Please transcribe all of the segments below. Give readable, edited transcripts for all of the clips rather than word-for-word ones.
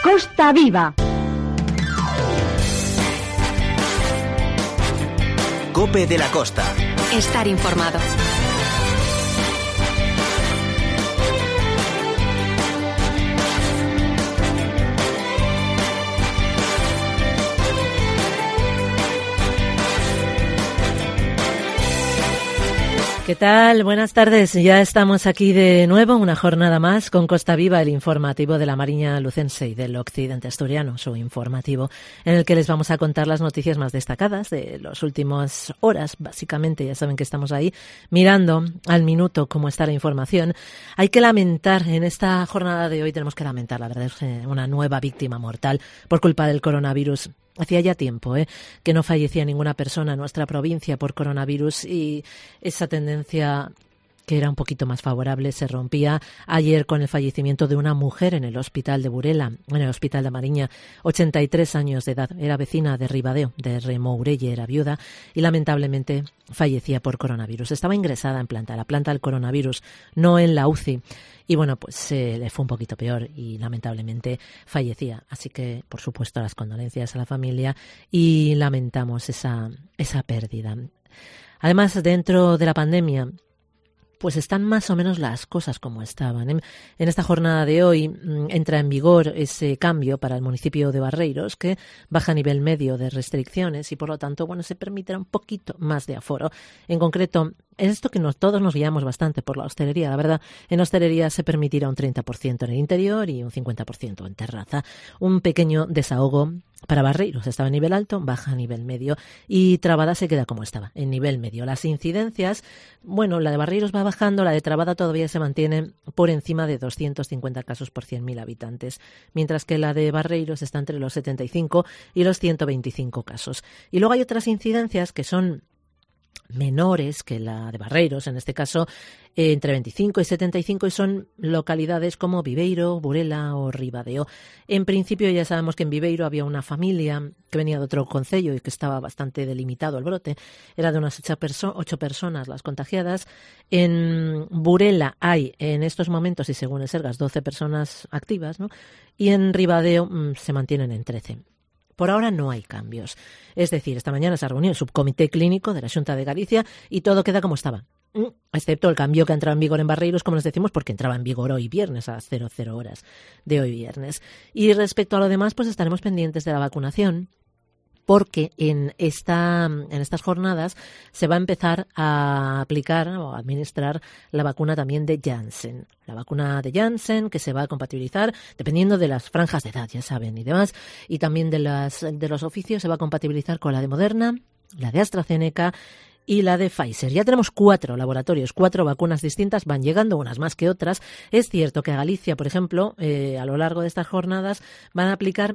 Costa Viva. COPE de la Costa. Estar informado. ¿Qué tal? Buenas tardes. Ya estamos aquí de nuevo, una jornada más con Costa Viva, el informativo de la Mariña Lucense y del Occidente Asturiano, su informativo, en el que les vamos a contar las noticias más destacadas de las últimas horas. Básicamente, ya saben que estamos ahí mirando al minuto cómo está la información. Hay que lamentar, en esta jornada de hoy tenemos que lamentar, la verdad, una nueva víctima mortal por culpa del coronavirus. Hacía ya tiempo que no fallecía ninguna persona en nuestra provincia por coronavirus y esa tendencia, que era un poquito más favorable, se rompía ayer con el fallecimiento de una mujer en el hospital de Burela, en el hospital de Mariña, 83 años de edad. Era vecina de Ribadeo, de Remourelle, era viuda y lamentablemente fallecía por coronavirus. Estaba ingresada en la planta del coronavirus, no en la UCI. Y bueno, pues le fue un poquito peor y lamentablemente fallecía. Así que, por supuesto, las condolencias a la familia y lamentamos esa pérdida. Además, dentro de la pandemia, pues están más o menos las cosas como estaban. En esta jornada de hoy entra en vigor ese cambio para el municipio de Barreiros, que baja a nivel medio de restricciones y por lo tanto, bueno, se permitirá un poquito más de aforo. En concreto, es esto que todos nos guiamos bastante por la hostelería. La verdad, en hostelería se permitirá un 30% en el interior y un 50% en terraza. Un pequeño desahogo para Barreiros. Estaba en nivel alto, baja a nivel medio y Trabada se queda como estaba, en nivel medio. Las incidencias, bueno, la de Barreiros va bajando, la de Trabada todavía se mantiene por encima de 250 casos por 100.000 habitantes, mientras que la de Barreiros está entre los 75 y los 125 casos. Y luego hay otras incidencias que son menores que la de Barreiros, en este caso entre 25 y 75, y son localidades como Viveiro, Burela o Ribadeo. En principio ya sabemos que en Viveiro había una familia que venía de otro concello y que estaba bastante delimitado el brote. Era de unas 8 personas las contagiadas. En Burela hay en estos momentos, y según el Sergas, 12 personas activas, ¿no? Y en Ribadeo se mantienen en 13. Por ahora no hay cambios. Es decir, esta mañana se reunió el subcomité clínico de la Xunta de Galicia y todo queda como estaba. Excepto el cambio que ha entrado en vigor en Barreiros, como les decimos, porque entraba en vigor hoy viernes a las 00 horas de hoy viernes. Y respecto a lo demás, pues estaremos pendientes de la vacunación, porque en estas jornadas se va a empezar a aplicar o a administrar la vacuna también de Janssen. La vacuna de Janssen, que se va a compatibilizar dependiendo de las franjas de edad, ya saben, y demás. Y también de los oficios se va a compatibilizar con la de Moderna, la de AstraZeneca y la de Pfizer. Ya tenemos 4 laboratorios, 4 vacunas distintas, van llegando unas más que otras. Es cierto que a Galicia, por ejemplo, a lo largo de estas jornadas van a aplicar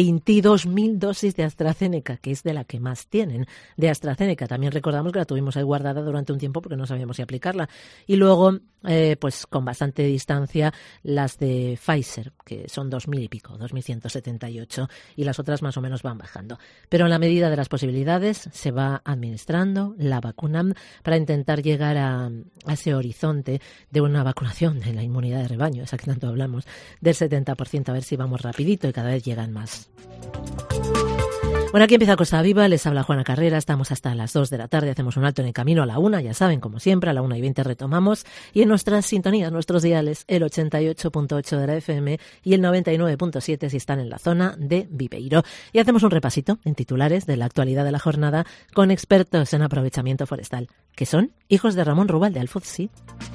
22.000 dosis de AstraZeneca, que es de la que más tienen de AstraZeneca. También recordamos que la tuvimos ahí guardada durante un tiempo porque no sabíamos si aplicarla. Y luego, pues con bastante distancia, las de Pfizer, que son 2.000 y pico, 2.178, y las otras más o menos van bajando. Pero en la medida de las posibilidades se va administrando la vacuna para intentar llegar a ese horizonte de una vacunación de la inmunidad de rebaño, esa que tanto hablamos, del 70%, a ver si vamos rapidito y cada vez llegan más. Bueno, aquí empieza Costa Viva, les habla Juana Carrera, estamos hasta las 2 de la tarde, hacemos un alto en el camino a la 1, ya saben, como siempre, a la 1:20 retomamos, y en nuestras sintonías, nuestros diales, el 88.8 de la FM y el 99.7 si están en la zona de Viveiro. Y hacemos un repasito en titulares de la actualidad de la jornada con expertos en aprovechamiento forestal, que son hijos de Ramón Rubal de Alfozzi.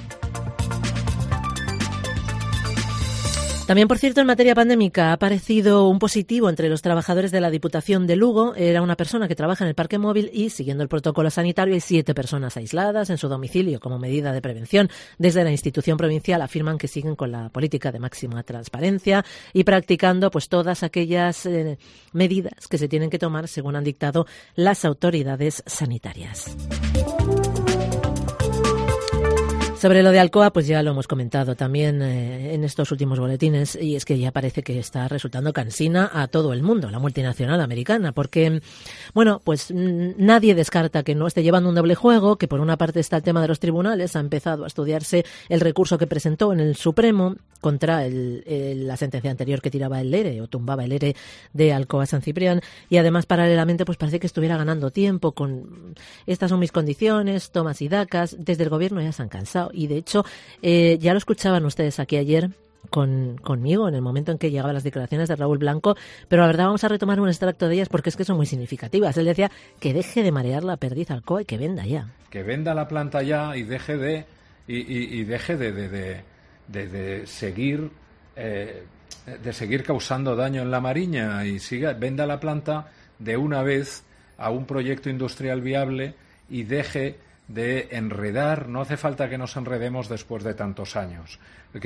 También, por cierto, en materia pandémica ha aparecido un positivo entre los trabajadores de la Diputación de Lugo. Era una persona que trabaja en el parque móvil y, siguiendo el protocolo sanitario, hay 7 personas aisladas en su domicilio como medida de prevención. Desde la institución provincial afirman que siguen con la política de máxima transparencia y practicando pues todas aquellas medidas que se tienen que tomar según han dictado las autoridades sanitarias. Sobre lo de Alcoa, pues ya lo hemos comentado también en estos últimos boletines, y es que ya parece que está resultando cansina a todo el mundo, la multinacional americana, porque, bueno, pues nadie descarta que no esté llevando un doble juego, que por una parte está el tema de los tribunales, ha empezado a estudiarse el recurso que presentó en el Supremo contra la sentencia anterior que tiraba el ERE o tumbaba el ERE de Alcoa San Ciprián, y además paralelamente pues parece que estuviera ganando tiempo con estas son mis condiciones, tomas y dacas. Desde el gobierno ya se han cansado. Y de hecho, ya lo escuchaban ustedes aquí ayer conmigo en el momento en que llegaban las declaraciones de Raúl Blanco, pero la verdad vamos a retomar un extracto de ellas porque es que son muy significativas. Él decía que deje de marear la perdiz Alcoa y que venda ya. Que venda la planta ya y deje de seguir causando daño en la Mariña y venda la planta de una vez a un proyecto industrial viable y deje de enredar. No hace falta que nos enredemos después de tantos años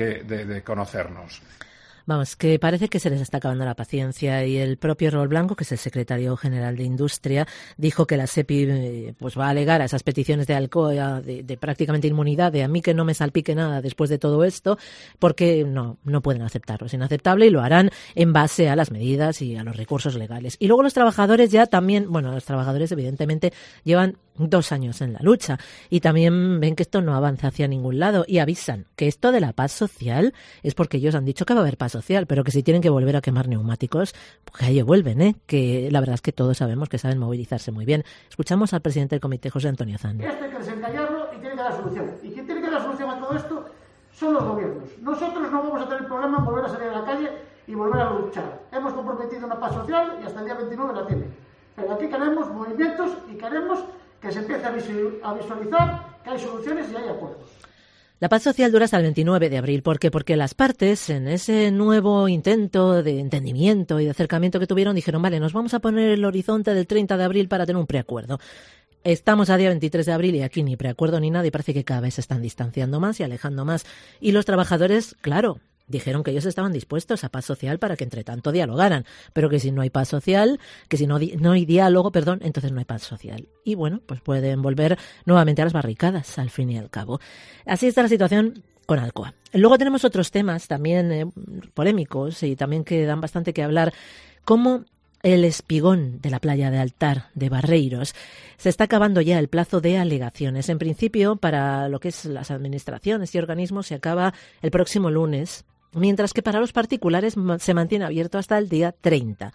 de conocernos. Vamos, que parece que se les está acabando la paciencia, y el propio Raúl Blanco, que es el secretario general de Industria, dijo que la SEPI pues va a alegar a esas peticiones de Alcoa de prácticamente inmunidad, de a mí que no me salpique nada después de todo esto, porque no pueden aceptarlo, es inaceptable, y lo harán en base a las medidas y a los recursos legales. Y luego los trabajadores ya también, bueno, los trabajadores evidentemente llevan 2 años en la lucha y también ven que esto no avanza hacia ningún lado y avisan que esto de la paz social es porque ellos han dicho que va a haber paz social, pero que si tienen que volver a quemar neumáticos, pues que ahí vuelven, que la verdad es que todos sabemos que saben movilizarse muy bien. Escuchamos al presidente del comité, José Antonio Zan. Esto hay que desencallarlo y tiene que dar solución. Y quien tiene que dar solución a todo esto son los gobiernos. Nosotros no vamos a tener problema en volver a salir a la calle y volver a luchar. Hemos comprometido una paz social y hasta el día 29 la tiene. Pero aquí queremos movimientos y queremos que se empiece a visualizar que hay soluciones y hay acuerdos. La paz social dura hasta el 29 de abril. ¿Por qué? Porque las partes, en ese nuevo intento de entendimiento y de acercamiento que tuvieron, dijeron, vale, nos vamos a poner el horizonte del 30 de abril para tener un preacuerdo. Estamos a día 23 de abril y aquí ni preacuerdo ni nada, y parece que cada vez se están distanciando más y alejando más. Y los trabajadores, claro, dijeron que ellos estaban dispuestos a paz social para que entre tanto dialogaran, pero que si no hay paz social, que si no hay diálogo, entonces no hay paz social. Y bueno, pues pueden volver nuevamente a las barricadas, al fin y al cabo. Así está la situación con Alcoa. Luego tenemos otros temas también polémicos y también que dan bastante que hablar, como el espigón de la playa de Altar de Barreiros. Se está acabando ya el plazo de alegaciones. En principio, para lo que es las administraciones y organismos, se acaba el próximo lunes, mientras que para los particulares se mantiene abierto hasta el día 30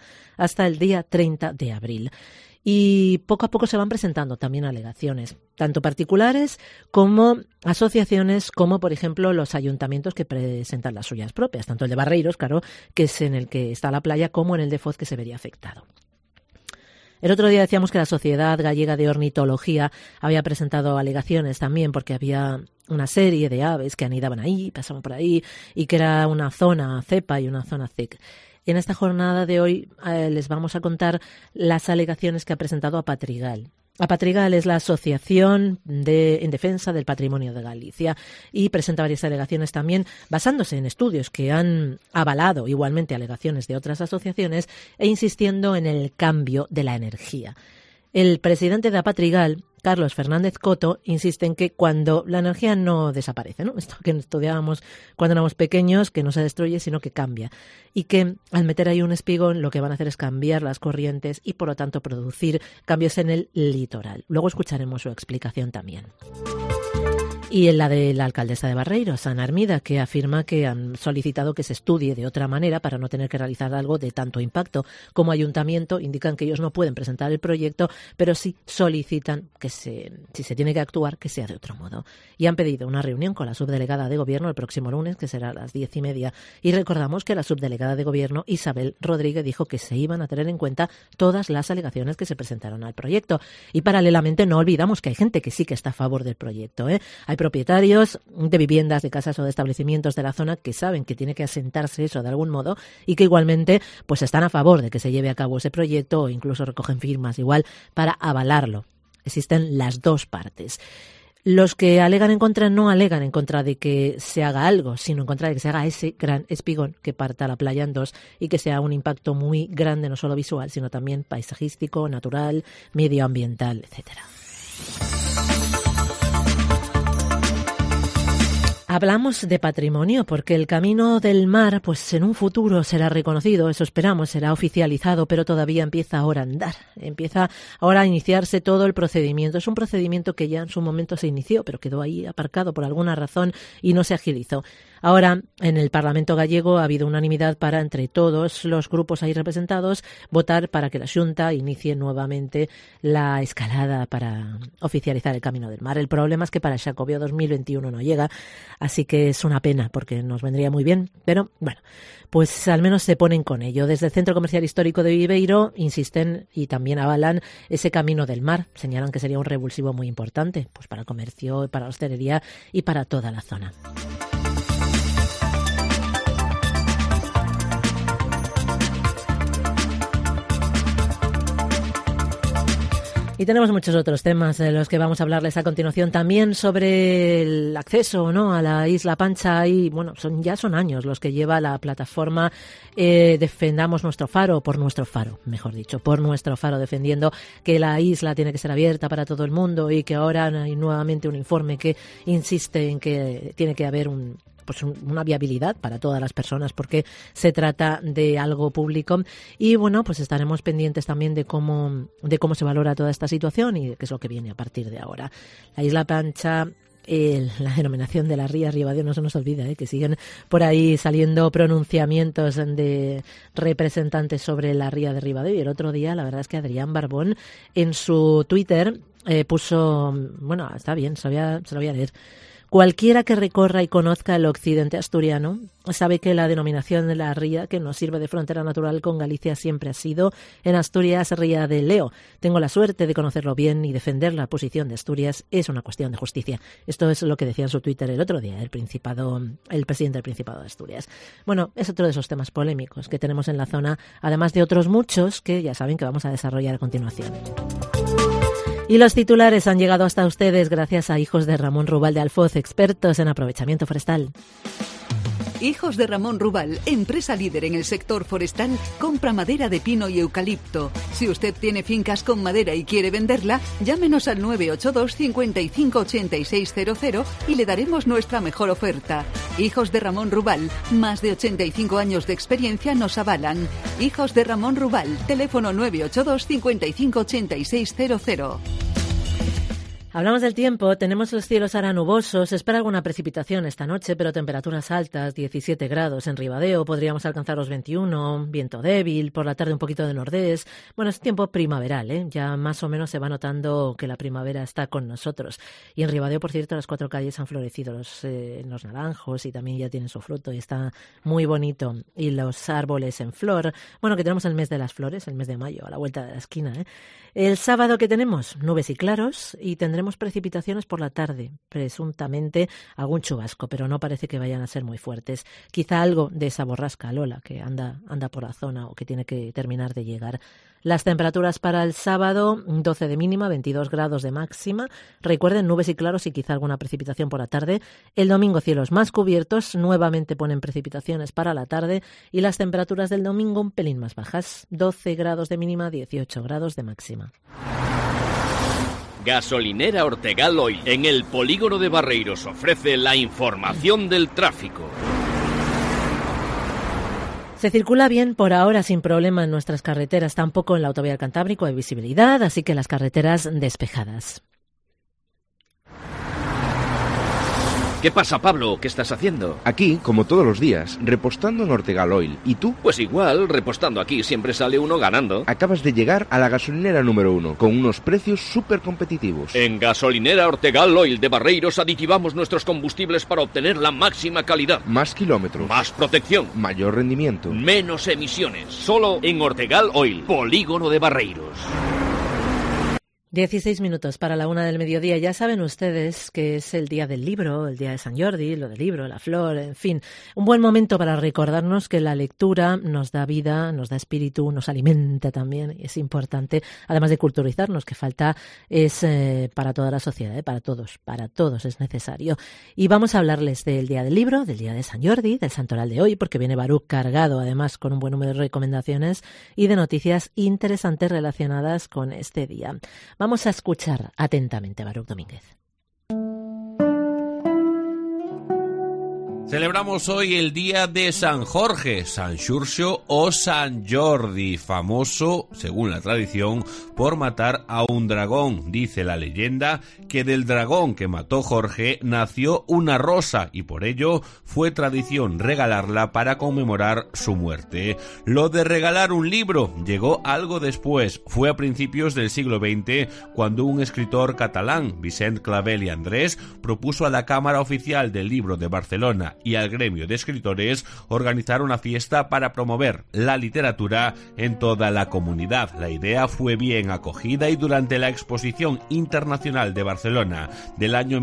de abril. Y poco a poco se van presentando también alegaciones, tanto particulares como asociaciones, como por ejemplo los ayuntamientos que presentan las suyas propias, tanto el de Barreiros, claro, que es en el que está la playa, como en el de Foz, que se vería afectado. El otro día decíamos que la Sociedad Gallega de Ornitología había presentado alegaciones también porque había una serie de aves que anidaban ahí, pasaban por ahí, y que era una zona cepa y una zona CIC. Y en esta jornada de hoy les vamos a contar las alegaciones que ha presentado Apatrigal. Apatrigal es la asociación en defensa del patrimonio de Galicia y presenta varias alegaciones también basándose en estudios que han avalado igualmente alegaciones de otras asociaciones e insistiendo en el cambio de la energía. El presidente de Apatrigal, Carlos Fernández Coto, insiste en que cuando la energía no desaparece, ¿no? Esto que estudiábamos cuando éramos pequeños, que no se destruye, sino que cambia. Y que al meter ahí un espigón lo que van a hacer es cambiar las corrientes y, por lo tanto, producir cambios en el litoral. Luego escucharemos su explicación también. Y en la de la alcaldesa de Barreiros, Ana Armida, que afirma que han solicitado que se estudie de otra manera para no tener que realizar algo de tanto impacto. Como ayuntamiento indican que ellos no pueden presentar el proyecto, pero sí solicitan que si se tiene que actuar, que sea de otro modo. Y han pedido una reunión con la subdelegada de Gobierno el próximo lunes, que será a las 10:30. Y recordamos que la subdelegada de Gobierno, Isabel Rodríguez, dijo que se iban a tener en cuenta todas las alegaciones que se presentaron al proyecto. Y paralelamente no olvidamos que hay gente que sí que está a favor del proyecto, Hay propietarios de viviendas, de casas o de establecimientos de la zona que saben que tiene que asentarse eso de algún modo y que igualmente pues están a favor de que se lleve a cabo ese proyecto, o incluso recogen firmas igual para avalarlo. Existen las dos partes. Los que alegan en contra no alegan en contra de que se haga algo, sino en contra de que se haga ese gran espigón que parta la playa en dos y que sea un impacto muy grande, no solo visual, sino también paisajístico, natural, medioambiental, etcétera. Hablamos de patrimonio porque el Camino del Mar, pues en un futuro será reconocido, eso esperamos, será oficializado, pero todavía empieza ahora a andar, empieza ahora a iniciarse todo el procedimiento. Es un procedimiento que ya en su momento se inició, pero quedó ahí aparcado por alguna razón y no se agilizó. Ahora, en el Parlamento gallego ha habido unanimidad para, entre todos los grupos ahí representados, votar para que la Xunta inicie nuevamente la escalada para oficializar el Camino del Mar. El problema es que para Xacobeo 2021 no llega, así que es una pena porque nos vendría muy bien, pero bueno, pues al menos se ponen con ello. Desde el Centro Comercial Histórico de Viveiro insisten y también avalan ese Camino del Mar. Señalan que sería un revulsivo muy importante, pues para el comercio, para la hostelería y para toda la zona. Y tenemos muchos otros temas de los que vamos a hablarles a continuación. También sobre el acceso, ¿no?, a la Isla Pancha. Y bueno, ya son años los que lleva la plataforma Defendamos Nuestro Faro, por nuestro faro, mejor dicho, por nuestro faro, defendiendo que la isla tiene que ser abierta para todo el mundo y que ahora hay nuevamente un informe que insiste en que tiene que haber una viabilidad para todas las personas porque se trata de algo público. Y bueno, pues estaremos pendientes también de cómo se valora toda esta situación y de qué es lo que viene a partir de ahora. La Isla Pancha, la denominación de la Ría Ribadeo, no se nos olvida, que siguen por ahí saliendo pronunciamientos de representantes sobre la Ría de Ribadeo. Y el otro día, la verdad es que Adrián Barbón en su Twitter puso, bueno, está bien, se lo voy a leer. Cualquiera que recorra y conozca el occidente asturiano sabe que la denominación de la ría que nos sirve de frontera natural con Galicia siempre ha sido en Asturias Ría de Leo. Tengo la suerte de conocerlo bien y defender la posición de Asturias es una cuestión de justicia. Esto es lo que decía en su Twitter el otro día el presidente del Principado de Asturias. Bueno, es otro de esos temas polémicos que tenemos en la zona, además de otros muchos que ya saben que vamos a desarrollar a continuación. Y los titulares han llegado hasta ustedes gracias a Hijos de Ramón Rubal de Alfoz, expertos en aprovechamiento forestal. Hijos de Ramón Rubal, empresa líder en el sector forestal, compra madera de pino y eucalipto. Si usted tiene fincas con madera y quiere venderla, llámenos al 982 55 8600 y le daremos nuestra mejor oferta. Hijos de Ramón Rubal, más de 85 años de experiencia nos avalan. Hijos de Ramón Rubal, teléfono 982 55 8600. Hablamos del tiempo, tenemos los cielos ahora nubosos, se espera alguna precipitación esta noche, pero temperaturas altas, 17 grados en Ribadeo, podríamos alcanzar los 21, viento débil, por la tarde un poquito de nordés. Bueno, es tiempo primaveral, ya más o menos se va notando que la primavera está con nosotros. Y en Ribadeo, por cierto, las 4 calles han florecido los naranjos y también ya tienen su fruto y está muy bonito. Y los árboles en flor, bueno, que tenemos el mes de las flores, el mes de mayo, a la vuelta de la esquina. El sábado que tenemos, nubes y claros, y tendremos precipitaciones por la tarde, presuntamente algún chubasco, pero no parece que vayan a ser muy fuertes. Quizá algo de esa borrasca Lola que anda por la zona o que tiene que terminar de llegar. Las temperaturas para el sábado, 12 de mínima, 22 grados de máxima. Recuerden, nubes y claros y quizá alguna precipitación por la tarde. El domingo, cielos más cubiertos, nuevamente ponen precipitaciones para la tarde y las temperaturas del domingo un pelín más bajas, 12 grados de mínima, 18 grados de máxima. Gasolinera Ortegal Oil, en el polígono de Barreiros, ofrece la información del tráfico. Se circula bien por ahora sin problema en nuestras carreteras, tampoco en la autovía del Cantábrico hay visibilidad, así que las carreteras despejadas. ¿Qué pasa, Pablo? ¿Qué estás haciendo? Aquí, como todos los días, repostando en Ortegal Oil. ¿Y tú? Pues igual, repostando aquí siempre sale uno ganando. Acabas de llegar a la gasolinera número 1, con unos precios súper competitivos. En Gasolinera Ortegal Oil de Barreiros aditivamos nuestros combustibles para obtener la máxima calidad. Más kilómetros. Más protección. Mayor rendimiento. Menos emisiones. Solo en Ortegal Oil, polígono de Barreiros. 16 minutos para la 1 del mediodía. Ya saben ustedes que es el día del libro, el día de San Jordi, lo del libro, la flor, en fin. Un buen momento para recordarnos que la lectura nos da vida, nos da espíritu, nos alimenta también. Es importante, además de culturizarnos, que falta es para toda la sociedad, para todos es necesario. Y vamos a hablarles del día del libro, del día de San Jordi, del santoral de hoy, porque viene Baruch cargado además con un buen número de recomendaciones y de noticias interesantes relacionadas con este día. Vamos a escuchar atentamente a Baruch Domínguez. Celebramos hoy el día de San Jorge, San Xurxo o San Jordi, famoso, según la tradición, por matar a un dragón. Dice la leyenda que del dragón que mató Jorge nació una rosa y por ello fue tradición regalarla para conmemorar su muerte. Lo de regalar un libro llegó algo después. Fue a principios del siglo XX cuando un escritor catalán, Vicent Clavel i Andrés, propuso a la Cámara Oficial del Libro de Barcelona y al gremio de escritores organizar una fiesta para promover la literatura en toda la comunidad. La idea fue bien acogida y durante la Exposición Internacional de Barcelona del año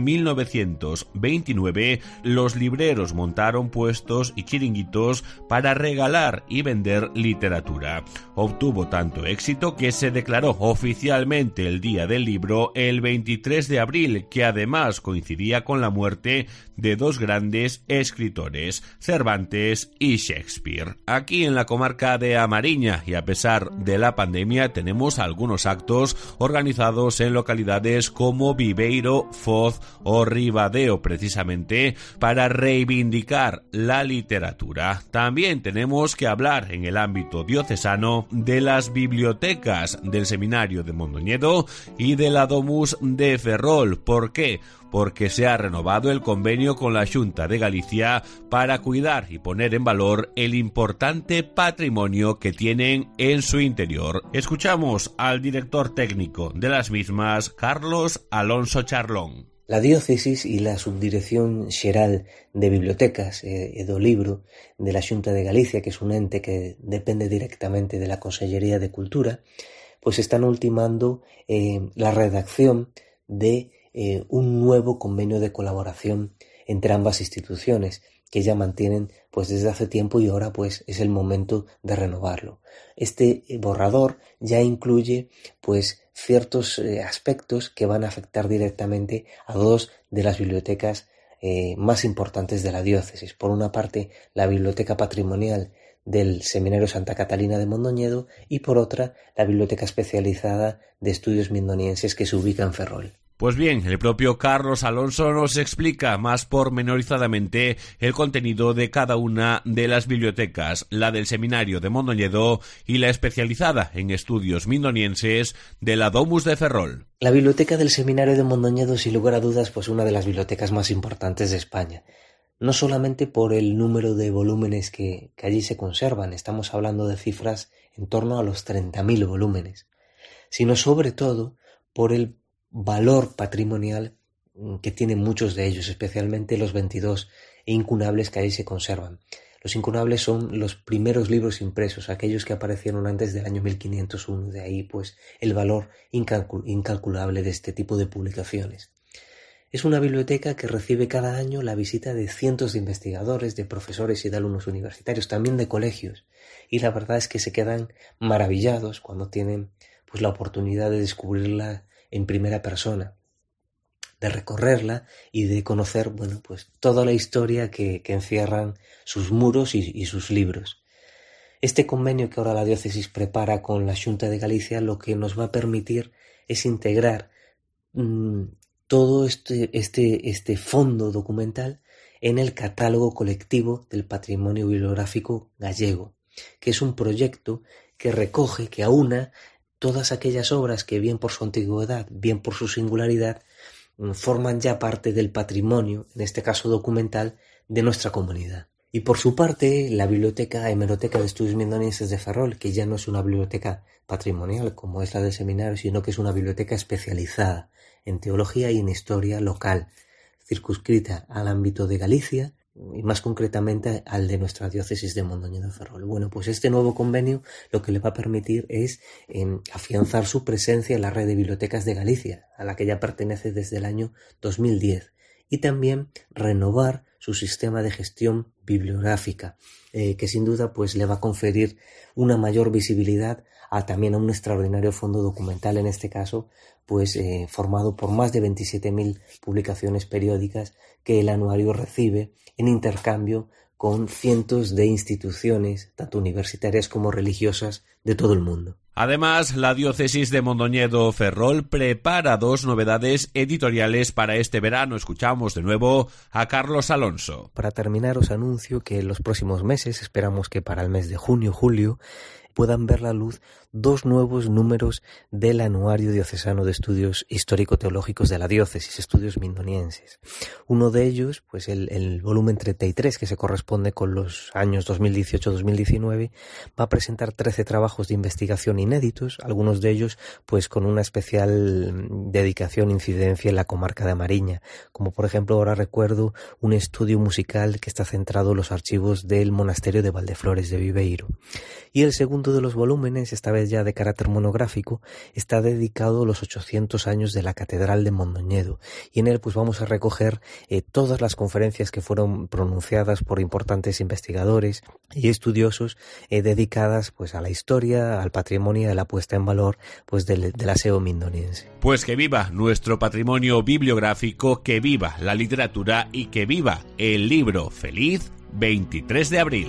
1929, los libreros montaron puestos y chiringuitos para regalar y vender literatura. Obtuvo tanto éxito que se declaró oficialmente el Día del Libro el 23 de abril, que además coincidía con la muerte de dos grandes escritores, Cervantes y Shakespeare. Aquí en la comarca de A Mariña, y a pesar de la pandemia, tenemos algunos actos organizados en localidades como Viveiro, Foz o Ribadeo, precisamente para reivindicar la literatura. También tenemos que hablar en el ámbito diocesano de las bibliotecas del Seminario de Mondoñedo y de la Domus de Ferrol. ¿Por qué? Porque se ha renovado el convenio con la Xunta de Galicia para cuidar y poner en valor el importante patrimonio que tienen en su interior. Escuchamos al director técnico de las mismas, Carlos Alonso Charlón. La diócesis y la Subdirección Xeral de Bibliotecas e do Libro de la Xunta de Galicia, que es un ente que depende directamente de la Consellería de Cultura, pues están ultimando la redacción de un nuevo convenio de colaboración entre ambas instituciones que ya mantienen pues desde hace tiempo y ahora pues es el momento de renovarlo. Este borrador ya incluye pues ciertos aspectos que van a afectar directamente a dos de las bibliotecas más importantes de la diócesis. Por una parte, la biblioteca patrimonial del Seminario Santa Catalina de Mondoñedo y por otra, la biblioteca especializada de estudios mindonienses que se ubica en Ferrol. Pues bien, el propio Carlos Alonso nos explica más pormenorizadamente el contenido de cada una de las bibliotecas, la del Seminario de Mondoñedo y la especializada en estudios mindonienses de la Domus de Ferrol. La biblioteca del Seminario de Mondoñedo, sin lugar a dudas, pues una de las bibliotecas más importantes de España. No solamente por el número de volúmenes que allí se conservan, estamos hablando de cifras en torno a los 30.000 volúmenes, sino sobre todo por el valor patrimonial que tienen muchos de ellos, especialmente los 22 incunables que ahí se conservan. Los incunables son los primeros libros impresos, aquellos que aparecieron antes del año 1501, de ahí pues el valor incalculable de este tipo de publicaciones. Es una biblioteca que recibe cada año la visita de cientos de investigadores, de profesores y de alumnos universitarios, también de colegios, y la verdad es que se quedan maravillados cuando tienen pues la oportunidad de descubrirla en primera persona, de recorrerla y de conocer, bueno, pues toda la historia que encierran sus muros y sus libros. Este convenio que ahora la diócesis prepara con la Xunta de Galicia lo que nos va a permitir es integrar todo este fondo documental en el catálogo colectivo del patrimonio bibliográfico gallego, que es un proyecto que recoge, que aúna todas aquellas obras que bien por su antigüedad, bien por su singularidad, forman ya parte del patrimonio, en este caso documental, de nuestra comunidad. Y por su parte, la Hemeroteca de Estudios Mindonienses de Ferrol, que ya no es una biblioteca patrimonial como es la del seminario, sino que es una biblioteca especializada en teología y en historia local, circunscrita al ámbito de Galicia y más concretamente al de nuestra diócesis de Mondoñedo Ferrol. Bueno, pues este nuevo convenio lo que le va a permitir es afianzar su presencia en la red de bibliotecas de Galicia, a la que ya pertenece desde el año 2010, y también renovar su sistema de gestión bibliográfica, que sin duda pues le va a conferir una mayor visibilidad también a un extraordinario fondo documental, en este caso pues formado por más de 27.000 publicaciones periódicas que el anuario recibe en intercambio con cientos de instituciones, tanto universitarias como religiosas, de todo el mundo. Además, la diócesis de Mondoñedo-Ferrol prepara 2 novedades editoriales para este verano. Escuchamos de nuevo a Carlos Alonso. Para terminar, os anuncio que en los próximos meses, esperamos que para el mes de junio-julio, puedan ver la luz 2 nuevos números del Anuario Diocesano de Estudios Histórico-Teológicos de la Diócesis, Estudios Mindonienses. Uno de ellos, pues el volumen 33, que se corresponde con los años 2018-2019, va a presentar 13 trabajos de investigación inéditos, algunos de ellos pues con una especial dedicación e incidencia en la comarca de Mariña, como por ejemplo ahora recuerdo un estudio musical que está centrado en los archivos del monasterio de Valdeflores de Viveiro. Y el segundo de los volúmenes, esta vez ya de carácter monográfico, está dedicado a los 800 años de la Catedral de Mondoñedo, y en él pues vamos a recoger todas las conferencias que fueron pronunciadas por importantes investigadores y estudiosos dedicadas pues a la historia, al patrimonio y a la puesta en valor pues del aseo mindoniense. Pues que viva nuestro patrimonio bibliográfico, que viva la literatura y que viva el libro. Feliz 23 de abril.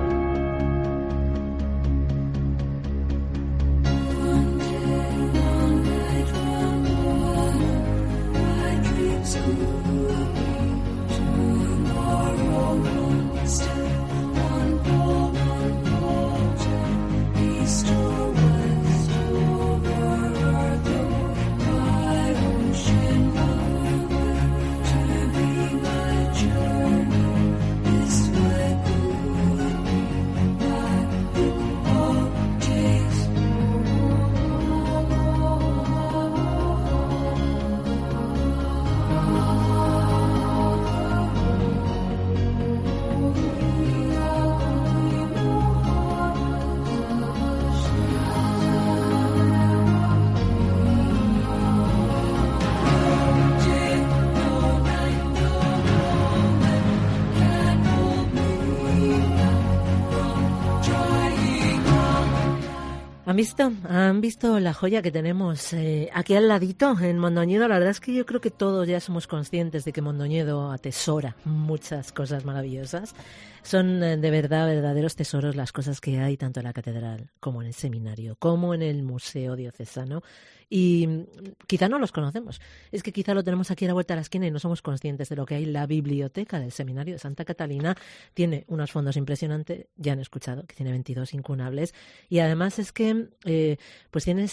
¿Han visto la joya que tenemos aquí al ladito en Mondoñedo? La verdad es que yo creo que todos ya somos conscientes de que Mondoñedo atesora muchas cosas maravillosas. Son de verdad verdaderos tesoros las cosas que hay tanto en la catedral como en el seminario, como en el museo diocesano. Y quizá no los conocemos. Es que quizá lo tenemos aquí a la vuelta de la esquina y no somos conscientes de lo que hay. La biblioteca del seminario de Santa Catalina tiene unos fondos impresionantes, ya han escuchado, que tiene 22 incunables. Y además es que pues tiene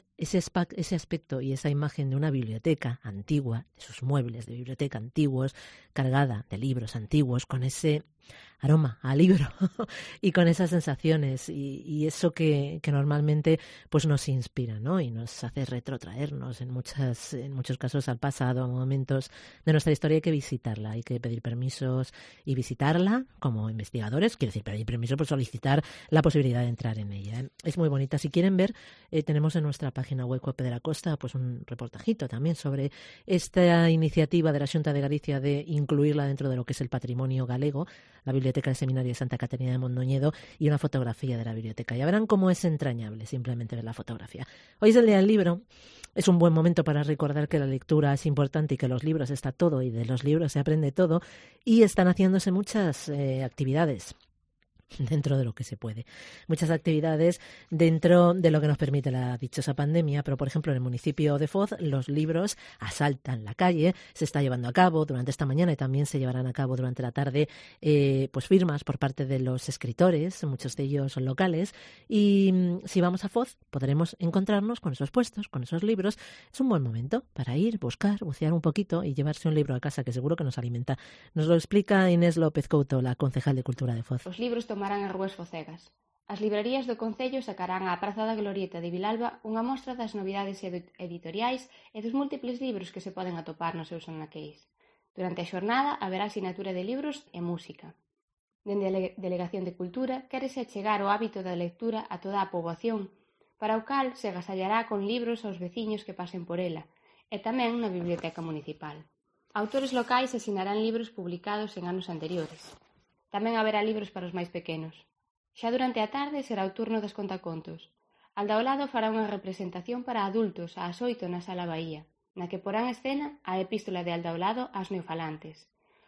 ese aspecto y esa imagen de una biblioteca antigua, de sus muebles de biblioteca antiguos, cargada de libros antiguos, con ese aroma a libro y con esas sensaciones y eso que normalmente pues nos inspira, ¿no? Y nos hace retrotraernos en muchos casos al pasado, a momentos de nuestra historia. Hay que visitarla, hay que pedir permisos y visitarla como investigadores, quiere decir pedir permiso por solicitar la posibilidad de entrar en ella, ¿eh? Es muy bonita. Si quieren ver, tenemos en nuestra página web Cope de la Costa pues un reportajito también sobre esta iniciativa de la Xunta de Galicia de incluirla dentro de lo que es el patrimonio galego, la Biblioteca del Seminario de Santa Catalina de Mondoñedo, y una fotografía de la biblioteca. Ya verán cómo es entrañable simplemente ver la fotografía. Hoy es el día del libro. Es un buen momento para recordar que la lectura es importante y que los libros está todo y de los libros se aprende todo, y están haciéndose muchas actividades dentro de lo que se puede. Muchas actividades dentro de lo que nos permite la dichosa pandemia, pero por ejemplo en el municipio de Foz los libros asaltan la calle, se está llevando a cabo durante esta mañana y también se llevarán a cabo durante la tarde pues firmas por parte de los escritores, muchos de ellos son locales, y si vamos a Foz podremos encontrarnos con esos puestos, con esos libros. Es un buen momento para ir, buscar, bucear un poquito y llevarse un libro a casa que seguro que nos alimenta. Nos lo explica Inés López Couto, la concejal de Cultura de Foz. Os libros tomarán as rúas focegas. As librerías do Concello sacarán á Praza da Glorieta de Vilalba unha mostra das novidades editoriais e dos múltiples libros que se poden atopar nos seus anaqueis. Durante a xornada haberá asignatura de libros e música. Dende a Delegación de Cultura quérese achegar o hábito da lectura a toda a poboación, para o cal se agasallará con libros aos veciños que pasen por ela, e tamén na Biblioteca Municipal. Autores locais asinarán libros publicados en anos anteriores. Tamén haberá libros para os máis pequenos. Xa durante a tarde será o turno dos contacontos. Aldaolado fará unha representación para adultos ás 8 na Sala Bahía, na que porán escena a Epístola de Aldaolado ás Neofalantes.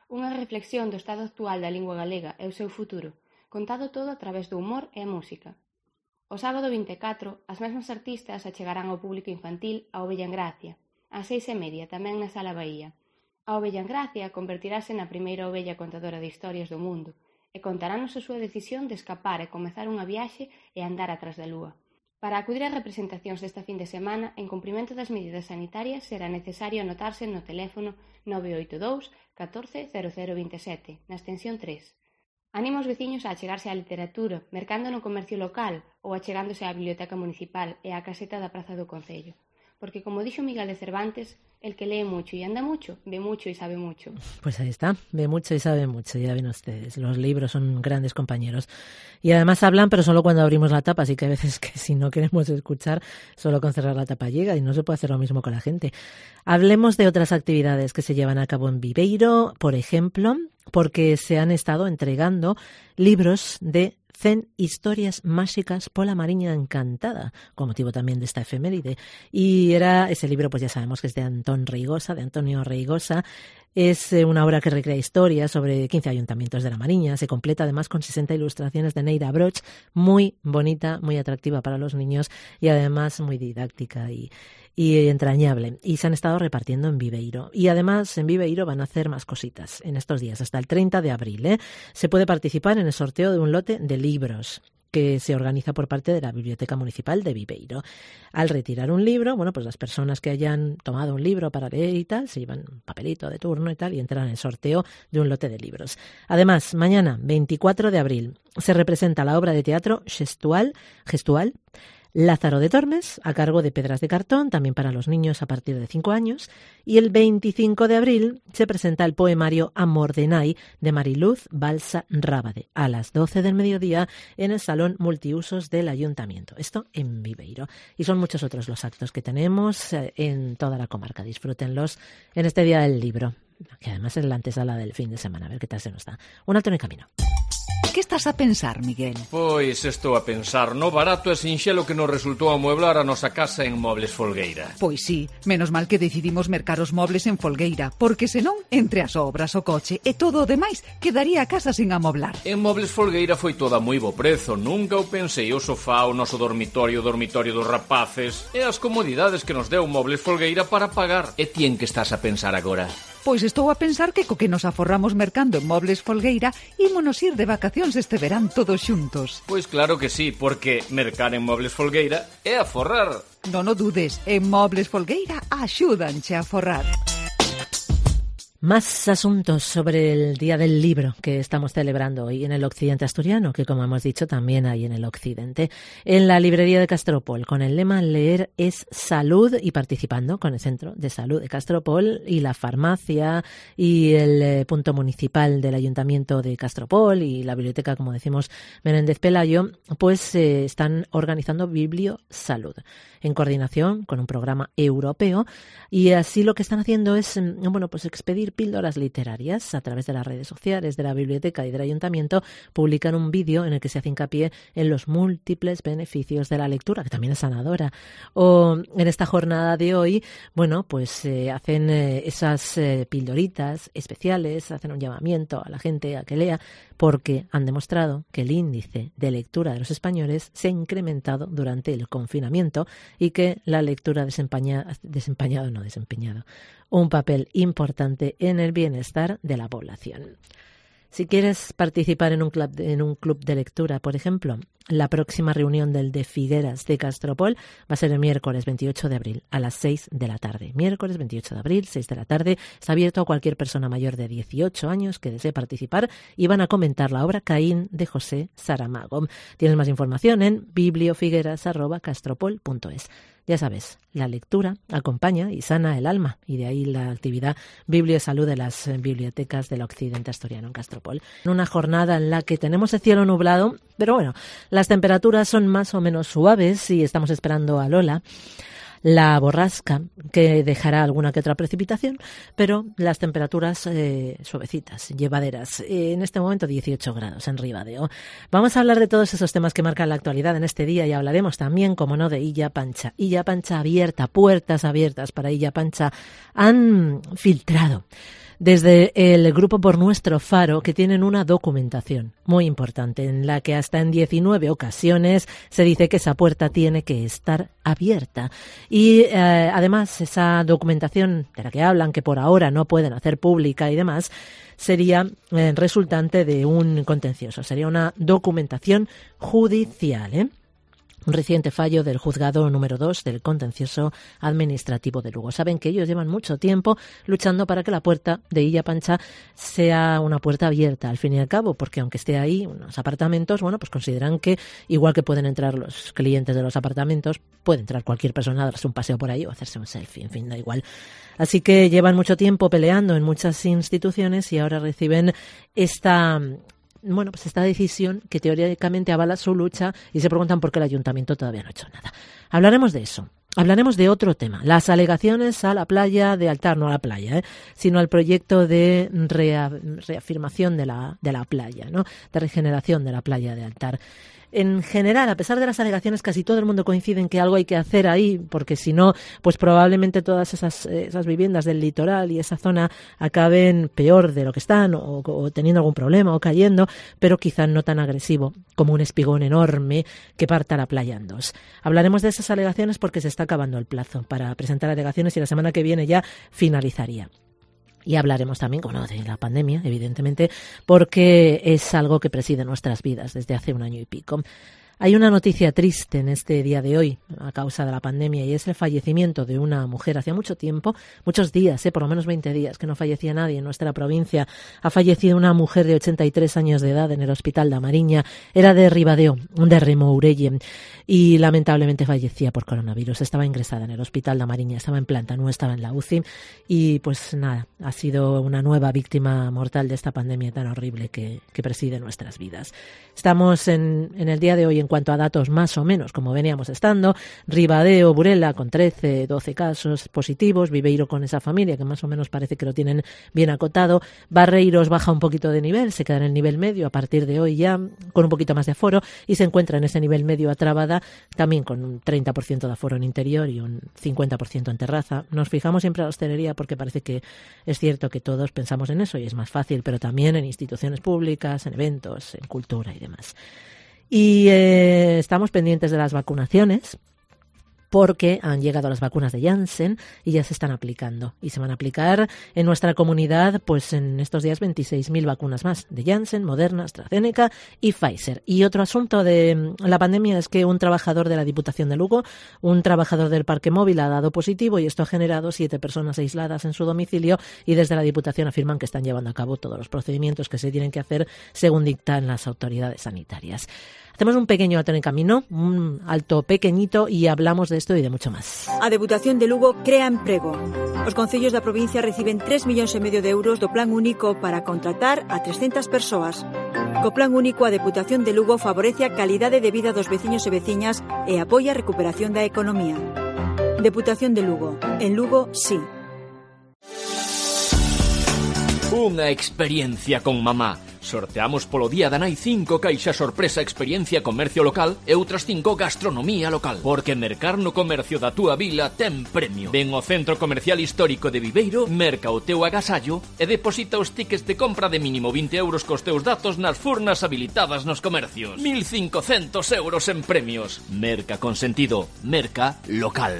unha reflexión do estado actual da lingua galega e o seu futuro, contado todo a través do humor e a música. O sábado 24, as mesmas artistas achegarán ao público infantil a Ovella en Gracia, ás 6:30, tamén na Sala Bahía. A Ovella en Gracia convertirase na primeira ovella contadora de historias do mundo e contarános a súa decisión de escapar e comezar unha viaxe e andar atrás da lúa. Para acudir ás representacións desta fin de semana, en cumprimento das medidas sanitarias, será necesario anotarse no teléfono 982 14 0027, na extensión 3. Anima os veciños a achegarse á literatura, mercando no comercio local ou achegándose á biblioteca municipal e á caseta da Praza do Concello. Porque, como dixo Miguel de Cervantes, el que lee mucho y anda mucho, ve mucho y sabe mucho. Pues ahí está, ve mucho y sabe mucho, ya ven ustedes. Los libros son grandes compañeros. Y además hablan, pero solo cuando abrimos la tapa, así que a veces que si no queremos escuchar, solo con cerrar la tapa llega y no se puede hacer lo mismo con la gente. Hablemos de otras actividades que se llevan a cabo en Viveiro, por ejemplo, porque se han estado entregando libros de 100 historias máxicas pola Mariña Encantada, con motivo también de esta efeméride. Y era ese libro, pues ya sabemos que es de Antonio Reigosa. Es una obra que recrea historias sobre 15 ayuntamientos de la Mariña. Se completa además con 60 ilustraciones de Neida Broch, muy bonita, muy atractiva para los niños y además muy didáctica y entrañable. Y se han estado repartiendo en Viveiro. Y además en Viveiro van a hacer más cositas en estos días, hasta el 30 de abril. Se puede participar en el sorteo de un lote de libros que se organiza por parte de la Biblioteca Municipal de Viveiro. Al retirar un libro, bueno, pues las personas que hayan tomado un libro para leer y tal, se llevan un papelito de turno y tal y entran en el sorteo de un lote de libros. Además, mañana, 24 de abril, se representa la obra de teatro Gestual, Lázaro de Tormes, a cargo de Pedras de Cartón, también para los niños a partir de 5 años. Y el 25 de abril se presenta el poemario Amor de Nai de Mariluz Balsa Rábade, a las 12 del mediodía en el Salón Multiusos del Ayuntamiento. Esto en Viveiro. Y son muchos otros los actos que tenemos en toda la comarca. Disfrútenlos en este Día del Libro, que además es la antesala del fin de semana. A ver qué tal se nos da. Un alto en el camino. Que estás a pensar, Miguel? Pois estou a pensar no barato e sinxelo que nos resultou amueblar a nosa casa en Mobles Folgueira. Pois sí, menos mal que decidimos mercar os mobles en Folgueira, porque senón, entre as obras, o coche e todo o demais, quedaría a casa sin amoblar. En Mobles Folgueira foi toda moi bo prezo, nunca o pensei, o sofá, o noso dormitorio dos rapaces e as comodidades que nos deu Mobles Folgueira para pagar. E ti en que estás a pensar agora? Pois estou a pensar que co que nos aforramos mercando en Mobles Folgueira ímonos ir de vacacións este verán todos xuntos. Pois claro que sí, porque mercar en Mobles Folgueira é aforrar. Non o dudes, en Mobles Folgueira axúdanche a aforrar. Más asuntos sobre el Día del Libro que estamos celebrando hoy en el occidente asturiano, que como hemos dicho también hay en el occidente. En la librería de Castropol, con el lema Leer es Salud, y participando con el Centro de Salud de Castropol y la farmacia y el punto municipal del Ayuntamiento de Castropol y la biblioteca, como decimos, Menéndez Pelayo, pues están organizando Bibliosalud en coordinación con un programa europeo, y así lo que están haciendo es, bueno, pues expedir píldoras literarias a través de las redes sociales de la biblioteca y del ayuntamiento. Publican un vídeo en el que se hace hincapié en los múltiples beneficios de la lectura, que también es sanadora. O en esta jornada de hoy, bueno, pues hacen esas pildoritas especiales, hacen un llamamiento a la gente a que lea, porque han demostrado que el índice de lectura de los españoles se ha incrementado durante el confinamiento y que la lectura ha desempeñado un papel importante en el bienestar de la población. Si quieres participar en un club de lectura, por ejemplo, la próxima reunión del de Figueras de Castropol va a ser el miércoles 28 de abril a las 6 de la tarde. Miércoles 28 de abril, 6 de la tarde. Está abierto a cualquier persona mayor de 18 años que desee participar, y van a comentar la obra Caín de José Saramago. Tienes más información en bibliofigueras@castropol.es. Ya sabes, la lectura acompaña y sana el alma, y de ahí la actividad Bibliosalud de las bibliotecas del occidente asturiano en Castropol. En una jornada en la que tenemos el cielo nublado, pero bueno, las temperaturas son más o menos suaves y estamos esperando a Lola, la borrasca, que dejará alguna que otra precipitación, pero las temperaturas suavecitas, llevaderas. En este momento 18 grados en Ribadeo. Vamos a hablar de todos esos temas que marcan la actualidad en este día, y hablaremos también, como no, de Illa Pancha. Illa Pancha abierta, puertas abiertas para Illa Pancha. Han filtrado desde el Grupo Por Nuestro Faro, que tienen una documentación muy importante en la que hasta en 19 ocasiones se dice que esa puerta tiene que estar abierta. Y además esa documentación de la que hablan, que por ahora no pueden hacer pública y demás, sería resultante de un contencioso, sería una documentación judicial, Un reciente fallo del juzgado número 2 del contencioso administrativo de Lugo. Saben que ellos llevan mucho tiempo luchando para que la puerta de Illa Pancha sea una puerta abierta, al fin y al cabo, porque aunque esté ahí unos apartamentos, bueno, pues consideran que igual que pueden entrar los clientes de los apartamentos, puede entrar cualquier persona a darse un paseo por ahí o hacerse un selfie, en fin, da igual. Así que llevan mucho tiempo peleando en muchas instituciones y ahora reciben esta decisión que teóricamente avala su lucha y se preguntan por qué el ayuntamiento todavía no ha hecho nada. Hablaremos de eso. Hablaremos de otro tema, las alegaciones a la playa de Altar, no a la playa, sino al proyecto de reafirmación de la playa, ¿no? De regeneración de la playa de Altar. En general, a pesar de las alegaciones, casi todo el mundo coincide en que algo hay que hacer ahí, porque si no, pues probablemente todas esas viviendas del litoral y esa zona acaben peor de lo que están, o teniendo algún problema, o cayendo, pero quizá no tan agresivo como un espigón enorme que parta la playa en dos. Hablaremos de esas alegaciones porque se está acabando el plazo para presentar alegaciones y la semana que viene ya finalizaría. Y hablaremos también, de la pandemia, evidentemente, porque es algo que preside nuestras vidas desde hace 1 año y pico. Hay una noticia triste en este día de hoy a causa de la pandemia y es el fallecimiento de una mujer. Hacía mucho tiempo, muchos días, por lo menos 20 días, que no fallecía nadie en nuestra provincia. Ha fallecido una mujer de 83 años de edad en el hospital de Amariña. Era de Ribadeo, de Remourelle, y lamentablemente fallecía por coronavirus. Estaba ingresada en el hospital de Amariña, estaba en planta, no estaba en la UCI y pues nada, ha sido una nueva víctima mortal de esta pandemia tan horrible que preside nuestras vidas. Estamos en el día de hoy en cuanto a datos más o menos como veníamos estando, Ribadeo, Burela con 13, 12 casos positivos, Viveiro con esa familia que más o menos parece que lo tienen bien acotado, Barreiros baja un poquito de nivel, se queda en el nivel medio a partir de hoy ya con un poquito más de aforo y se encuentra en ese nivel medio a Trabada también con un 30% de aforo en interior y un 50% en terraza. Nos fijamos siempre a la hostelería porque parece que es cierto que todos pensamos en eso y es más fácil, pero también en instituciones públicas, en eventos, en cultura y demás. Y estamos pendientes de las vacunaciones porque han llegado las vacunas de Janssen y ya se están aplicando. Y se van a aplicar en nuestra comunidad, pues en estos días 26.000 vacunas más de Janssen, Moderna, AstraZeneca y Pfizer. Y otro asunto de la pandemia es que un trabajador de la Diputación de Lugo, un trabajador del Parque Móvil ha dado positivo y esto ha generado 7 personas aisladas en su domicilio y desde la Diputación afirman que están llevando a cabo todos los procedimientos que se tienen que hacer según dictan las autoridades sanitarias. Hacemos un pequeño alto en el camino, un alto pequeñito y hablamos de esto y de mucho más. A Deputación de Lugo crea emprego. Os concellos da provincia reciben 3,5 millóns de euros do Plan Único para contratar a 300 persoas. Co Plan Único a Deputación de Lugo favorece a calidade de vida dos veciños e veciñas e apoia a recuperación da economía. Deputación de Lugo. En Lugo, sí. Unha experiencia con mamá. Sorteamos polo Día da Nai 5 caixas sorpresa experiencia comercio local e outras 5 gastronomía local. Porque mercar no comercio da túa vila ten premio. Ven ao Centro Comercial Histórico de Viveiro, merca o teu agasallo e deposita os tickets de compra de mínimo 20 euros cos teus datos nas furnas habilitadas nos comercios. 1.500 euros en premios. Merca con sentido. Merca local.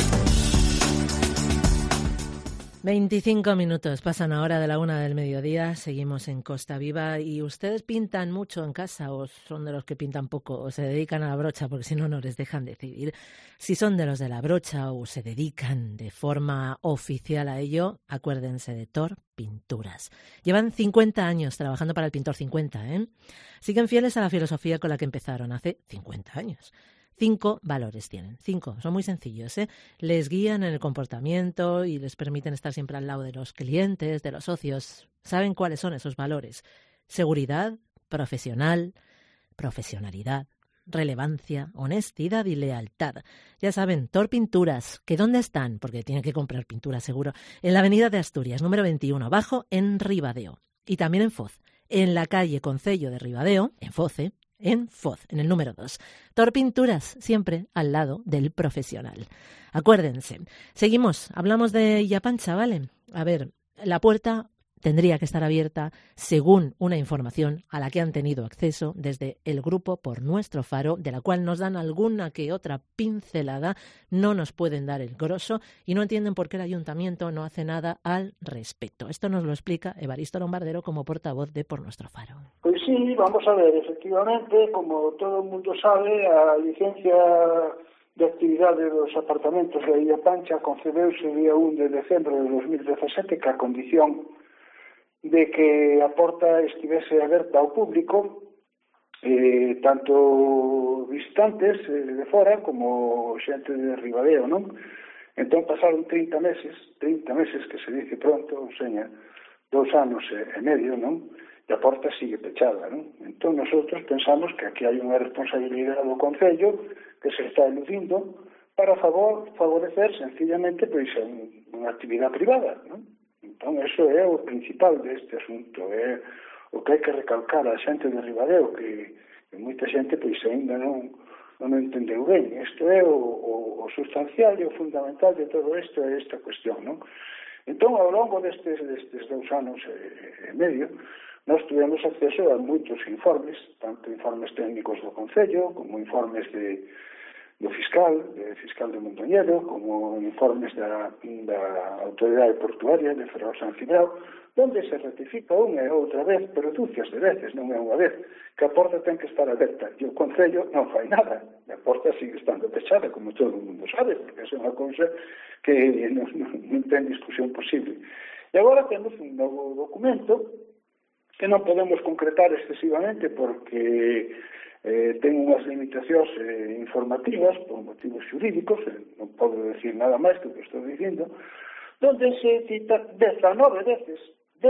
25 minutos pasan ahora de la 1 del mediodía, seguimos en Costa Viva y ustedes pintan mucho en casa o son de los que pintan poco o se dedican a la brocha porque si no, no les dejan decidir. Si son de los de la brocha o se dedican de forma oficial a ello, acuérdense de Tor Pinturas. Llevan 50 años trabajando para el pintor 50, Siguen fieles a la filosofía con la que empezaron hace 50 años. 5 valores tienen, 5, son muy sencillos, Les guían en el comportamiento y les permiten estar siempre al lado de los clientes, de los socios. ¿Saben cuáles son esos valores? Seguridad, profesionalidad, relevancia, honestidad y lealtad. Ya saben, Tor Pinturas, ¿que dónde están? Porque tienen que comprar pintura seguro. En la avenida de Asturias, número 21, abajo en Ribadeo. Y también en Foz, en la calle Concello de Ribadeo, en Foz, en el número 2. Tor Pinturas, siempre al lado del profesional. Acuérdense. Seguimos, hablamos de Illa Pancha, ¿vale? A ver, la puerta tendría que estar abierta según una información a la que han tenido acceso desde el grupo Por Nuestro Faro, de la cual nos dan alguna que otra pincelada, no nos pueden dar el grosso y no entienden por qué el ayuntamiento no hace nada al respecto. Esto nos lo explica Evaristo Lombardero como portavoz de Por Nuestro Faro. Pues sí, vamos a ver, efectivamente, como todo el mundo sabe, a licencia de actividade dos apartamentos da Illa Pancha concebeuse o día 1 de decembro de 2017 ca condición de que a porta estivese aberta ao público, tanto visitantes de fora como xente de Ribadeo, non? Entón pasaron 30 meses que se dice pronto, ou seña, 2 anos e medio, non? E a porta sigue pechada, non? Entón, nosotros pensamos que aquí hai unha responsabilidade do Concello que se está eludindo para favorecer, sencillamente, pois, unha actividade privada, non? Entón, eso é o principal deste asunto, é o que hai que recalcar a xente de Ribadeo, que moita xente, pois, ainda non entendeu ben. Isto é o sustancial e o fundamental de todo isto, é esta cuestión, non? Entón, ao longo destes 2 anos e medio, nós tivemos acceso a moitos informes, tanto informes técnicos do Concello, como informes do fiscal de Mondoñedo, como informes da autoridade portuaria de Ferrol San Cibrao, onde se ratifica unha e outra vez, pero dúcias de veces, non é unha vez, que a porta ten que estar aberta, e o Concello non fai nada, a porta sigue estando pechada, como todo o mundo sabe, porque é unha cousa que non ten discusión posible. E agora temos un novo documento que non podemos concretar excesivamente porque ten unhas limitacións informativas por motivos xurídicos, non podo decir nada máis que o que estou dicindo, donde se cita 19 veces,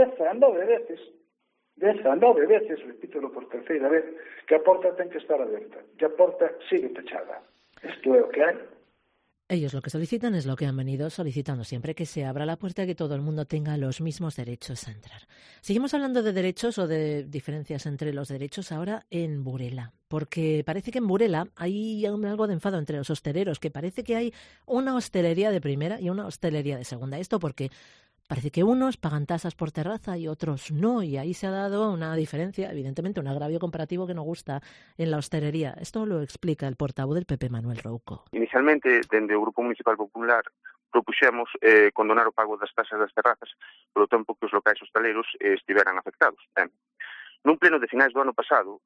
repítelo por terceira vez, que a porta ten que estar aberta, e a porta sigue pechada. Isto é o que hai. Ellos lo que solicitan es lo que han venido solicitando siempre, que se abra la puerta y que todo el mundo tenga los mismos derechos a entrar. Seguimos hablando de derechos o de diferencias entre los derechos ahora en Burela, porque parece que en Burela hay algo de enfado entre los hosteleros, que parece que hay una hostelería de primera y una hostelería de segunda. Esto porque parece que unos pagan tasas por terraza y otros no, y ahí se ha dado una diferencia, evidentemente un agravio comparativo que no gusta en la hostelería. Esto lo explica el portavoz del PP, Manuel Rouco. Inicialmente, dende o Grupo Municipal Popular, propuxemos condonar o pago das tasas das terrazas polo tempo que os locais hostaleiros estiveran afectados. Nun pleno de finais do ano pasado,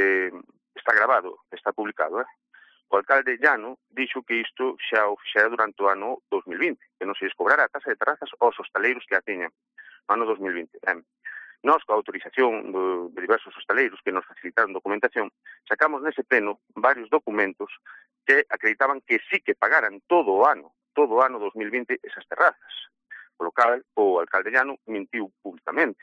está grabado, está publicado, o alcalde Llano dixo que isto xa o fixera durante o ano 2020, que non se lles cobrara a tasa de terrazas aos hostaleiros que a teñan no ano 2020. Nós, coa autorización de diversos hostaleiros que nos facilitaron documentación, sacamos nese pleno varios documentos que acreditaban que sí que pagaran todo o ano 2020 esas terrazas. Por lo cal, o alcalde Llano mentiu públicamente.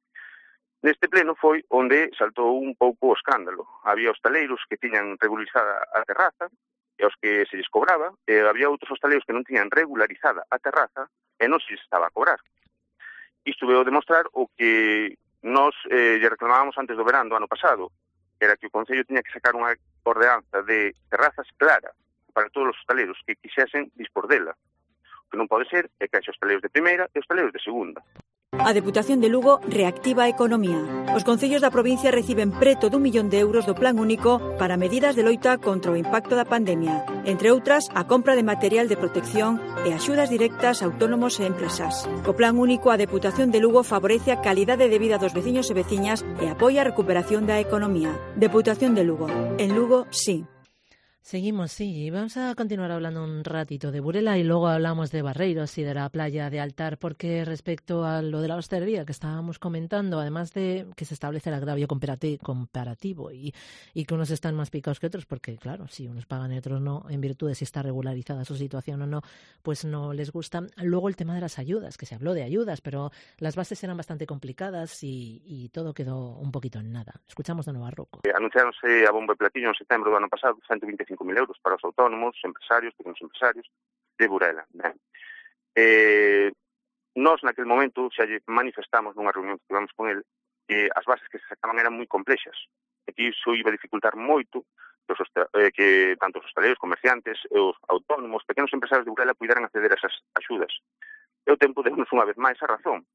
Neste pleno foi onde saltou un pouco o escándalo. Había hostaleiros que tiñan regularizada a terraza e aos que se lles cobraba, e había outros hostaleiros que non tiñan regularizada a terraza e non se lles estaba a cobrar. Isto veo demostrar o que nós lle reclamábamos antes do verán do ano pasado, que era que o Concello tiña que sacar unha ordenanza de terrazas clara para todos os hostaleiros que quixesen dispor dela. O que non pode ser é que haxa hostaleiros de primeira e hostaleiros de segunda. A Deputación de Lugo reactiva a economía. Os concellos da provincia reciben preto d'1 millón de euros do Plan Único para medidas de loita contra o impacto da pandemia. Entre outras, a compra de material de protección e axudas directas a autónomos e empresas. Co Plan Único, a Deputación de Lugo favorece a calidade de vida dos veciños e veciñas e apoia a recuperación da economía. Deputación de Lugo. En Lugo, sí. Seguimos, sí. Vamos a continuar hablando un ratito de Burela y luego hablamos de Barreiros y de la playa de Altar, porque respecto a lo de la hostelería que estábamos comentando, además de que se establece el agravio comparativo y que unos están más picados que otros, porque claro, si unos pagan y otros no, en virtud de si está regularizada su situación o no, pues no les gusta. Luego el tema de las ayudas, que se habló de ayudas, pero las bases eran bastante complicadas y todo quedó un poquito en nada. Escuchamos de nuevo a Rocco. Anunciáronse a bombo e platillo en setembro do ano pasado 125.000 euros para os autónomos, empresarios, pequenos empresarios de Burela. Nós, naquele momento, xa lle manifestamos nunha reunión que tivemos con ele que as bases que se sacaban eran moi complexas e que iso iba a dificultar moito que tanto os hostaleiros, comerciantes e os autónomos, pequenos empresarios de Burela puderan acceder a esas axudas. E o tempo demos unha vez máis a razón.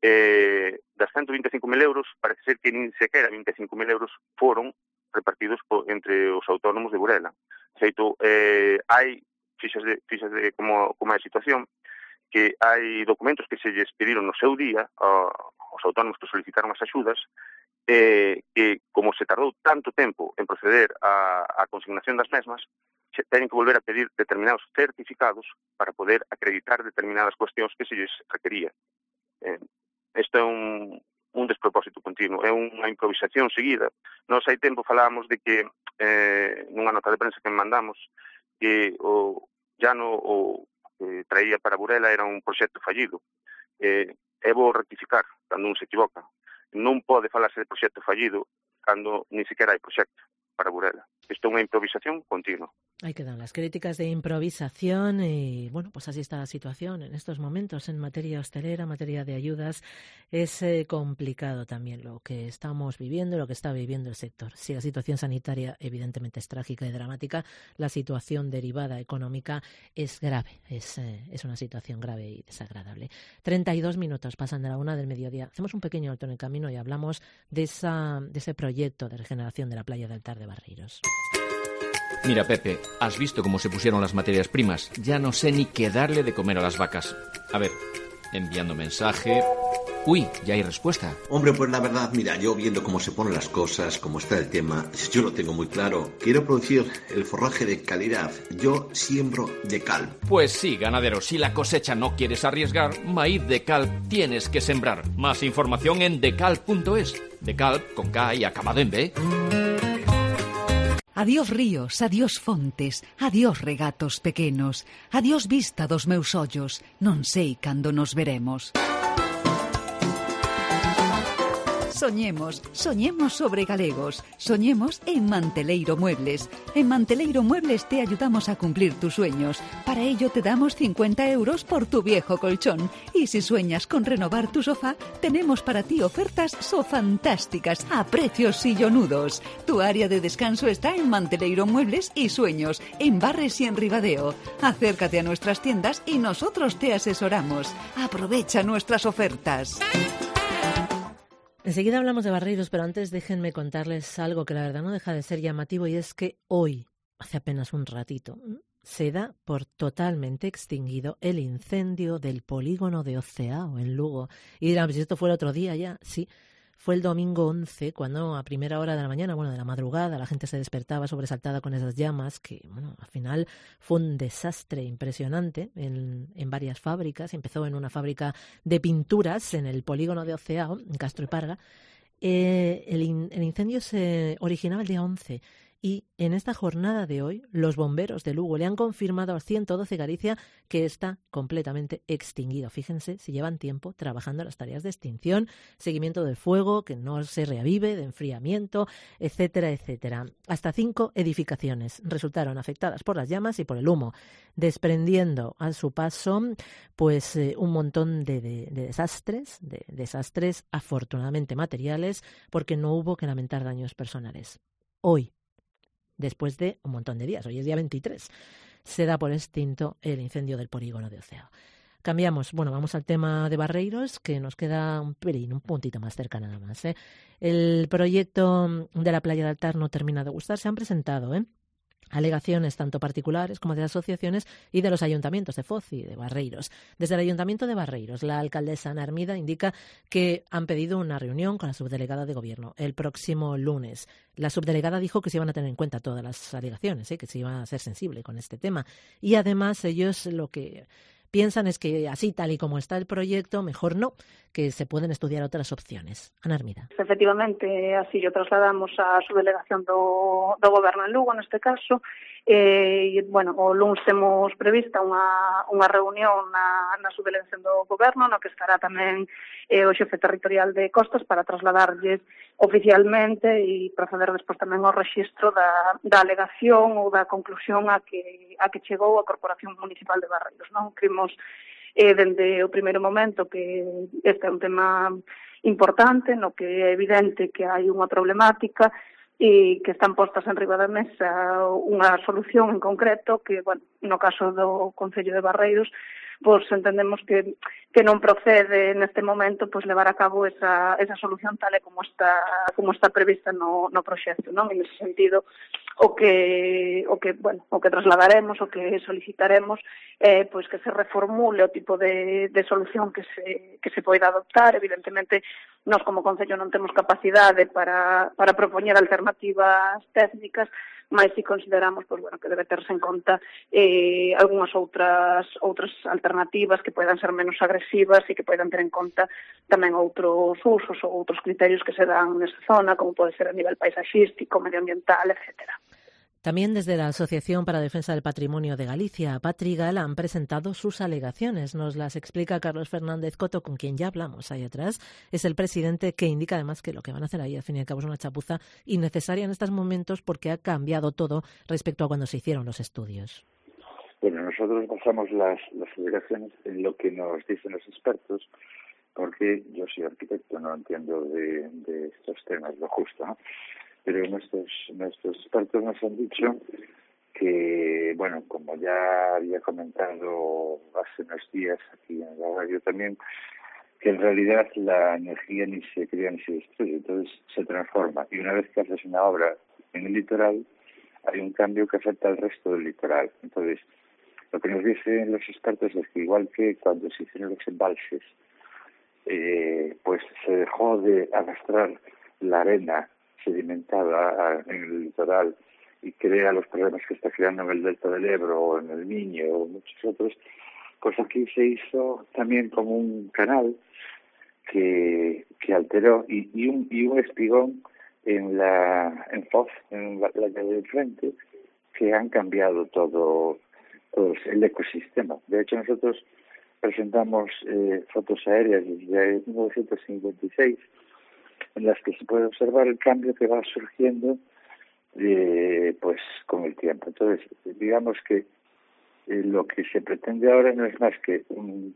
das 125.000 euros, parece ser que nin sequera 25.000 euros foron repartidos entre os autónomos de Burela. De feito, hai, fixas de como é a situación, que hai documentos que se lles pediron no seu día aos autónomos que solicitaron as axudas, que como se tardou tanto tempo en proceder á consignación das mesmas, teñen que volver a pedir determinados certificados para poder acreditar determinadas cuestións que se lles requería. Isto é un despropósito continuo, é unha improvisación seguida. Nós hai tempo falábamos de que, nunha nota de prensa que mandamos, que o llano que traía para Burela era un proxecto fallido. É bo rectificar cando un se equivoca. Non pode falarse de proxecto fallido cando ni siquiera hai proxecto para Burela. Isto é unha improvisación continua. Ahí quedan las críticas de improvisación y, bueno, pues así está la situación en estos momentos en materia hostelera, en materia de ayudas. Es complicado también lo que estamos viviendo, lo que está viviendo el sector. Si la situación sanitaria evidentemente es trágica y dramática, la situación derivada económica es grave, es una situación grave y desagradable. 32 minutos pasan de la 1 del mediodía. Hacemos un pequeño alto en el camino y hablamos de ese proyecto de regeneración de la playa de Altar de Barreiros. Mira, Pepe, ¿has visto cómo se pusieron las materias primas? Ya no sé ni qué darle de comer a las vacas. A ver, enviando mensaje... Uy, ya hay respuesta. Hombre, pues la verdad, mira, yo viendo cómo se ponen las cosas, cómo está el tema, yo lo tengo muy claro. Quiero producir el forraje de calidad. Yo siembro Decal. Pues sí, ganadero, si la cosecha no quieres arriesgar, maíz Decal tienes que sembrar. Más información en decal.es. Decal con K y acabado en B. Adiós ríos, adiós fontes, adiós regatos pequenos, adiós vista dos meus ollos, non sei cando nos veremos. Soñemos, soñemos sobre galegos, soñemos en Manteleiro Muebles. En Manteleiro Muebles te ayudamos a cumplir tus sueños. Para ello te damos 50 euros por tu viejo colchón. Y si sueñas con renovar tu sofá, tenemos para ti ofertas sofantásticas a precios sillonudos. Tu área de descanso está en Manteleiro Muebles y Sueños, en Barres y en Ribadeo. Acércate a nuestras tiendas y nosotros te asesoramos. Aprovecha nuestras ofertas. Enseguida hablamos de Barreiros, pero antes déjenme contarles algo que la verdad no deja de ser llamativo, y es que hoy, hace apenas un ratito, se da por totalmente extinguido el incendio del polígono de Oceao, en Lugo. Y dirán, pues esto fue el otro día ya. Sí, fue el domingo 11, cuando a primera hora de la mañana, de la madrugada, la gente se despertaba sobresaltada con esas llamas, que, al final fue un desastre impresionante en varias fábricas. Empezó en una fábrica de pinturas en el polígono de Oceao, en Castro y Parga. El incendio se originaba el día 11. Y en esta jornada de hoy, los bomberos de Lugo le han confirmado al 112 Galicia que está completamente extinguido. Fíjense, si llevan tiempo trabajando en las tareas de extinción, seguimiento del fuego, que no se reavive, de enfriamiento, etcétera, etcétera. Hasta 5 edificaciones resultaron afectadas por las llamas y por el humo, desprendiendo a su paso pues un montón de desastres afortunadamente materiales, porque no hubo que lamentar daños personales. Hoy, después de un montón de días, hoy es día 23, se da por extinto el incendio del polígono de Oceao. Cambiamos, vamos al tema de Barreiros, que nos queda un puntito más cerca nada más. El proyecto de la playa de Altar no termina de gustar, se han presentado, alegaciones tanto particulares como de asociaciones y de los ayuntamientos de Foz y de Barreiros. Desde el Ayuntamiento de Barreiros, la alcaldesa Ana Hermida indica que han pedido una reunión con la subdelegada de Gobierno el próximo lunes. La subdelegada dijo que se iban a tener en cuenta todas las alegaciones, que se iba a ser sensible con este tema. Y además ellos lo que piensan es que así tal y como está el proyecto, mejor no, que se pueden estudiar otras opciones. Ana Hermida. Efectivamente, así lo trasladamos a subdelegación do Goberno en Lugo, neste caso. O lunes temos prevista unha reunión na subdelegación do Goberno, no que estará tamén o xefe territorial de Costas para trasladarlles oficialmente e proceder despois tamén ao rexistro da alegación ou da conclusión a que chegou a Corporación Municipal de Barreiros. Non cremos dende o primeiro momento que este é un tema importante, no que é evidente que hai unha problemática e que están postas en riba da mesa unha solución en concreto que, no caso do Concello de Barreiros, pois entendemos que non procede neste momento pois levar a cabo esa solución tal e como está prevista no proxecto, non? En ese sentido, o que trasladaremos, o que solicitaremos pois que se reformule o tipo de solución que se poida adoptar. Evidentemente, nós como Concello non temos capacidade para propoñer alternativas técnicas, mas si consideramos que debe terse en conta algunhas outras alternativas que poidan ser menos agresivas e que poidan ter en conta tamén outros usos ou outros criterios que se dan nesa zona, como pode ser a nivel paisaxístico, medioambiental, etcétera. También desde la Asociación para la Defensa del Patrimonio de Galicia, Patrigal, han presentado sus alegaciones. Nos las explica Carlos Fernández Coto, con quien ya hablamos ahí atrás. Es el presidente, que indica además que lo que van a hacer ahí, al fin y al cabo, es una chapuza innecesaria en estos momentos porque ha cambiado todo respecto a cuando se hicieron los estudios. Bueno, nosotros basamos las alegaciones en lo que nos dicen los expertos, porque yo soy arquitecto, no entiendo de estos temas lo justo, ¿no? Pero nuestros expertos nos han dicho que, bueno, como ya había comentado hace unos días aquí en la radio también, que en realidad la energía ni se crea ni se destruye, entonces se transforma. Y una vez que haces una obra en el litoral, hay un cambio que afecta al resto del litoral. Entonces, lo que nos dicen los expertos es que igual que cuando se hicieron los embalses, pues se dejó de arrastrar la arena sedimentada en el litoral y crea los problemas que está creando en el delta del Ebro o en el Miño o muchos otros, pues aquí se hizo también como un canal que alteró y un espigón en Foz, en la calle de frente, que han cambiado todo el ecosistema. De hecho, nosotros presentamos fotos aéreas desde 1956 en las que se puede observar el cambio que va surgiendo pues con el tiempo. Entonces, digamos que lo que se pretende ahora no es más que un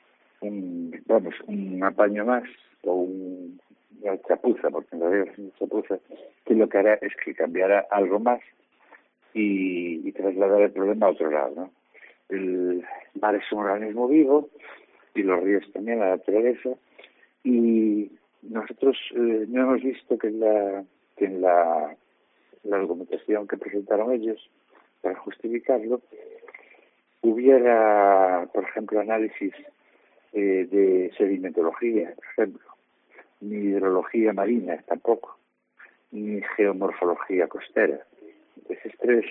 apaño más o una chapuza, porque en realidad es una chapuza, que lo que hará es que cambiará algo más y trasladar el problema a otro lado, ¿no? El mar es un organismo vivo y los ríos también, la naturaleza, y nosotros no hemos visto que en la argumentación que presentaron ellos para justificarlo hubiera, por ejemplo, análisis de sedimentología, por ejemplo, ni hidrología marina tampoco, ni geomorfología costera. Esas tres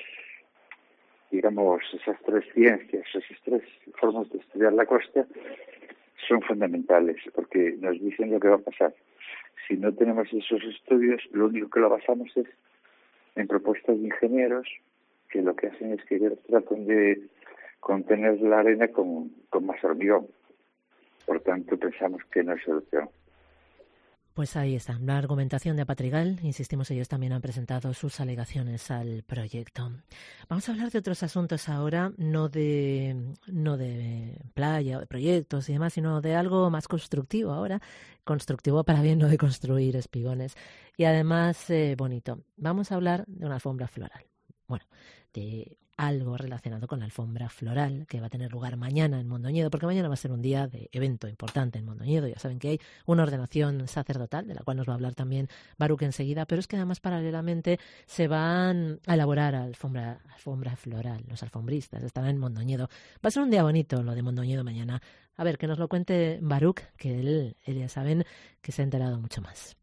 ciencias, esas tres formas de estudiar la costa son fundamentales, porque nos dicen lo que va a pasar. Si no tenemos esos estudios, lo único que lo basamos es en propuestas de ingenieros que lo que hacen es que tratan de contener la arena con más hormigón. Por tanto, pensamos que no hay solución. Pues ahí está, la argumentación de Patrigal. Insistimos, ellos también han presentado sus alegaciones al proyecto. Vamos a hablar de otros asuntos ahora, no de playa o de proyectos y demás, sino de algo más constructivo ahora. Constructivo para bien, no de construir espigones. Y además bonito. Vamos a hablar de una alfombra floral. Bueno, de algo relacionado con la alfombra floral que va a tener lugar mañana en Mondoñedo, porque mañana va a ser un día de evento importante en Mondoñedo. Ya saben que hay una ordenación sacerdotal, de la cual nos va a hablar también Baruch enseguida, pero es que además paralelamente se van a elaborar alfombra floral. Los alfombristas estarán en Mondoñedo. Va a ser un día bonito lo de Mondoñedo mañana. A ver, que nos lo cuente Baruch, que él ya saben que se ha enterado mucho más.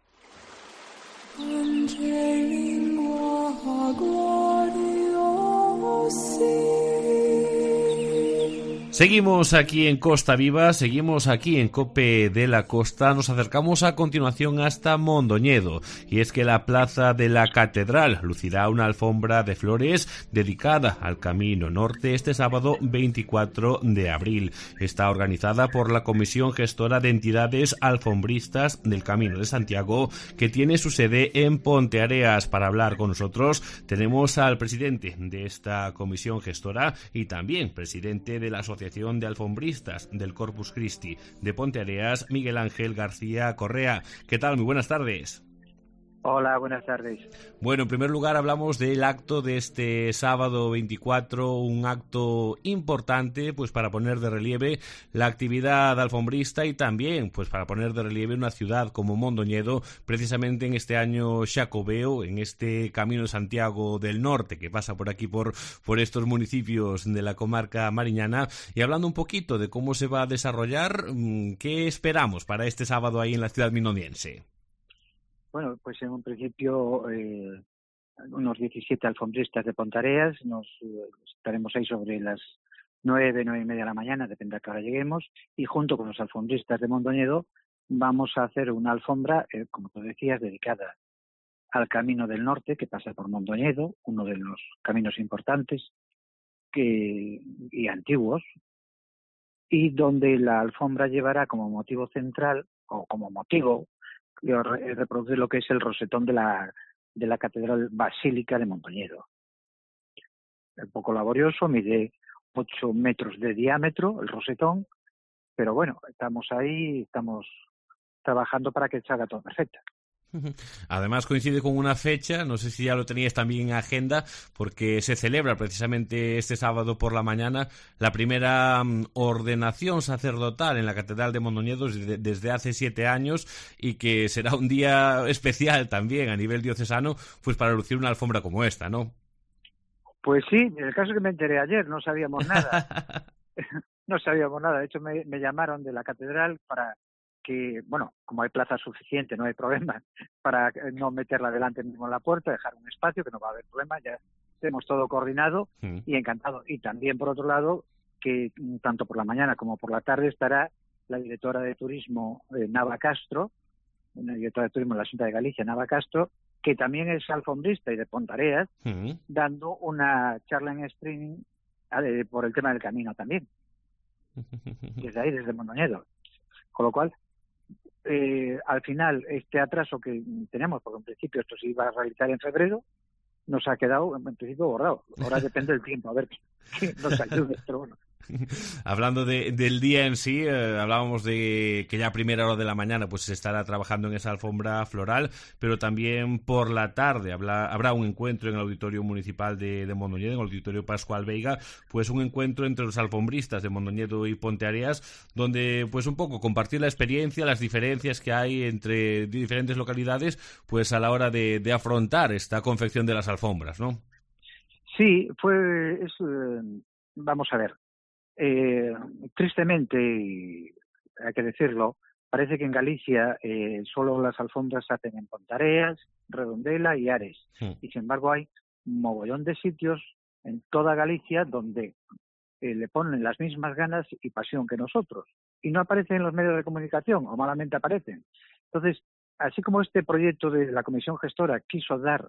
Seguimos aquí en Costa Viva, seguimos aquí en COPE de la Costa, nos acercamos a continuación hasta Mondoñedo, y es que la plaza de la Catedral lucirá una alfombra de flores dedicada al Camino Norte este sábado 24 de abril. Está organizada por la Comisión Gestora de Entidades Alfombristas del Camino de Santiago, que tiene su sede en Ponteareas. Para hablar con nosotros tenemos al presidente de esta comisión gestora y también presidente de la Asociación de Alfombristas del Corpus Christi de Ponteareas, Miguel Ángel García Correa. ¿Qué tal? Muy buenas tardes. Hola, buenas tardes. Bueno, en primer lugar hablamos del acto de este sábado 24, un acto importante pues para poner de relieve la actividad alfombrista y también pues para poner de relieve una ciudad como Mondoñedo, precisamente en este año xacobeo, en este Camino de Santiago del Norte que pasa por aquí por estos municipios de la comarca mariñana. Y hablando un poquito de cómo se va a desarrollar, ¿qué esperamos para este sábado ahí en la ciudad minoniense? Bueno, pues en un principio unos 17 alfombristas de Pontareas, estaremos ahí sobre las 9:30 de la mañana, depende a qué hora lleguemos, y junto con los alfombristas de Mondoñedo vamos a hacer una alfombra, como tú decías, dedicada al Camino del Norte, que pasa por Mondoñedo, uno de los caminos importantes y antiguos, y donde la alfombra llevará como motivo central, o como motivo, reproducir lo que es el rosetón de la Catedral Basílica de Mondoñedo. Un poco laborioso, mide 8 metros de diámetro el rosetón, pero bueno, estamos trabajando para que salga todo perfecto. Además coincide con una fecha, no sé si ya lo teníais también en agenda, porque se celebra precisamente este sábado por la mañana la primera ordenación sacerdotal en la Catedral de Mondoñedo desde hace 7 años, y que será un día especial también a nivel diocesano, pues para lucir una alfombra como esta, ¿no? Pues sí, en el caso que me enteré ayer, no sabíamos nada. No sabíamos nada, de hecho me llamaron de la catedral para que, bueno, como hay plaza suficiente, no hay problema, para no meterla delante mismo en la puerta, dejar un espacio, que no va a haber problema, ya tenemos todo coordinado y encantado. Y también, por otro lado, que tanto por la mañana como por la tarde estará la directora de turismo, Nava Castro, una directora de turismo de la Xunta de Galicia, Nava Castro, que también es alfombrista y de Pontareas, dando una charla en streaming por el tema del camino también, desde ahí, desde Mondoñedo. Con lo cual, al final, este atraso que tenemos, porque en principio esto se iba a realizar en febrero, nos ha quedado en principio borrado. Ahora depende del tiempo, a ver qué nos ayude, pero bueno. Hablando del día en sí, hablábamos de que ya a primera hora de la mañana pues se estará trabajando en esa alfombra floral, pero también por la tarde habrá un encuentro en el Auditorio Municipal de Mondoñedo, en el Auditorio Pascual Veiga, pues un encuentro entre los alfombristas de Mondoñedo y Ponteareas, donde pues un poco compartir la experiencia, las diferencias que hay entre diferentes localidades, pues a la hora de afrontar esta confección de las alfombras, ¿no? Sí, vamos a ver. Tristemente, y hay que decirlo, parece que en Galicia solo las alfombras se hacen en Pontareas, Redondela y Ares. Y sin embargo hay un mogollón de sitios en toda Galicia donde le ponen las mismas ganas y pasión que nosotros. Y no aparecen en los medios de comunicación, o malamente aparecen. Entonces, así como este proyecto de la Comisión Gestora quiso dar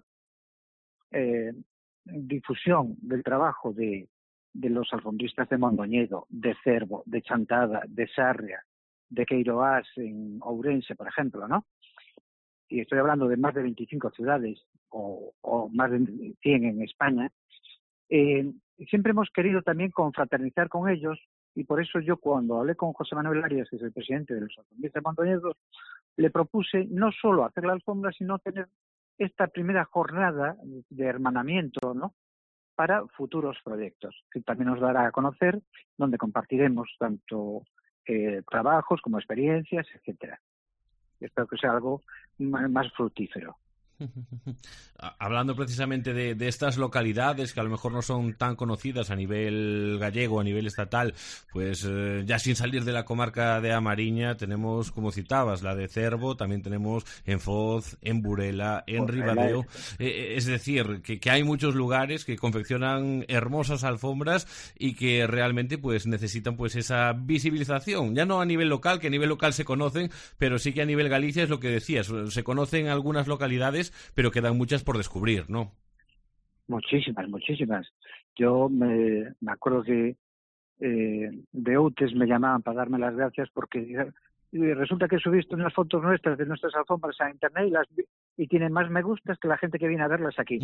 difusión del trabajo de los alfombristas de Mondoñedo, de Cervo, de Chantada, de Sarria, de Queiroás en Ourense, por ejemplo, ¿no? Y estoy hablando de más de 25 ciudades o más de 100 en España. Siempre hemos querido también confraternizar con ellos, y por eso yo, cuando hablé con José Manuel Arias, que es el presidente de los alfombristas de Mondoñedo, le propuse no solo hacer la alfombra, sino tener esta primera jornada de hermanamiento, ¿no?, para futuros proyectos, que también nos dará a conocer, donde compartiremos tanto trabajos como experiencias, etcétera. Espero que sea algo más fructífero. Hablando precisamente de estas localidades que a lo mejor no son tan conocidas a nivel gallego, a nivel estatal, pues ya sin salir de la comarca de A Mariña, tenemos, como citabas, la de Cervo, también tenemos en Foz, en Burela, en Ribadeo, es decir, que hay muchos lugares que confeccionan hermosas alfombras y que realmente pues necesitan pues esa visibilización, ya no a nivel local, que a nivel local se conocen, pero sí que a nivel Galicia es lo que decías, se conocen algunas localidades, pero quedan muchas por descubrir, ¿no? Muchísimas. Yo me acuerdo que de Outes me llamaban para darme las gracias porque resulta que he subido unas fotos nuestras de nuestras alfombras a internet y tienen más me gustas que la gente que viene a verlas aquí.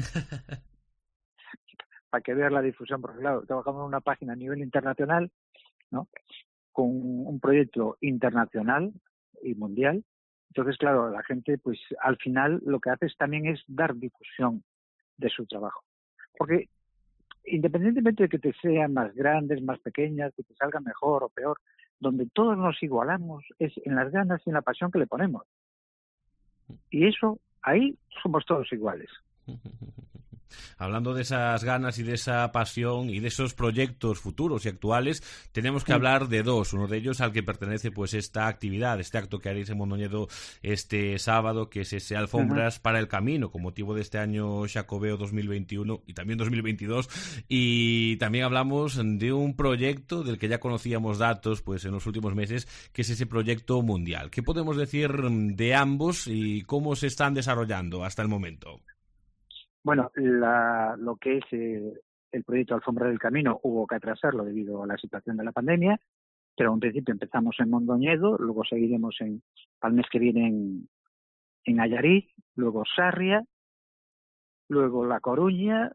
Para que veas la difusión, porque claro, trabajamos en una página a nivel internacional, ¿no?, con un proyecto internacional y mundial, Entonces, claro, la gente, pues al final lo que hace también es dar difusión de su trabajo. Porque independientemente de que te sean más grandes, más pequeñas, que te salgan mejor o peor, donde todos nos igualamos es en las ganas y en la pasión que le ponemos. Y eso, ahí somos todos iguales. Hablando de esas ganas y de esa pasión y de esos proyectos futuros y actuales, tenemos que hablar de dos. Uno de ellos al que pertenece pues esta actividad, este acto que haréis en Mondoñedo este sábado, que es ese Alfombras para el Camino, con motivo de este año Xacobeo 2021 y también 2022. Y también hablamos de un proyecto del que ya conocíamos datos pues en los últimos meses, que es ese proyecto mundial. ¿Qué podemos decir de ambos y cómo se están desarrollando hasta el momento? Bueno, lo que es el proyecto Alfombra del Camino hubo que atrasarlo debido a la situación de la pandemia, pero en principio empezamos en Mondoñedo, luego seguiremos al mes que viene en Allariz, luego Sarria, luego La Coruña,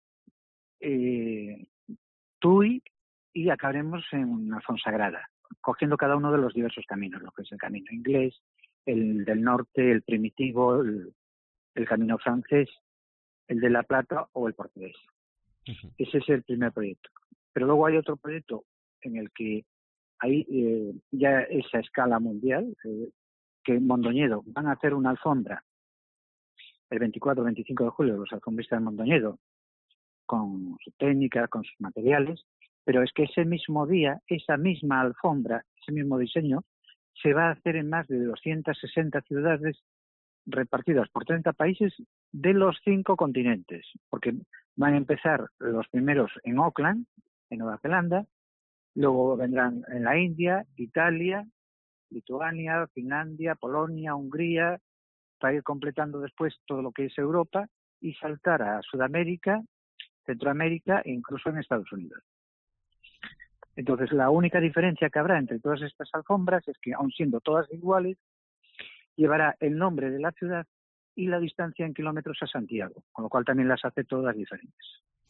Tui y acabaremos en la Fonsagrada, cogiendo cada uno de los diversos caminos, lo que es el camino inglés, el del norte, el primitivo, el camino francés, el de La Plata o el portugués. Ese es el primer proyecto. Pero luego hay otro proyecto en el que hay ya esa escala mundial, que en Mondoñedo van a hacer una alfombra el 24-25 de julio, los alfombristas de Mondoñedo, con su técnica, con sus materiales, pero es que ese mismo día, esa misma alfombra, ese mismo diseño, se va a hacer en más de 260 ciudades repartidas por 30 países de los 5 continentes, porque van a empezar los primeros en Auckland, en Nueva Zelanda, luego vendrán en la India, Italia, Lituania, Finlandia, Polonia, Hungría, para ir completando después todo lo que es Europa y saltar a Sudamérica, Centroamérica e incluso en Estados Unidos. Entonces, la única diferencia que habrá entre todas estas alfombras es que, aun siendo todas iguales, llevará el nombre de la ciudad y la distancia en kilómetros a Santiago, con lo cual también las hace todas diferentes.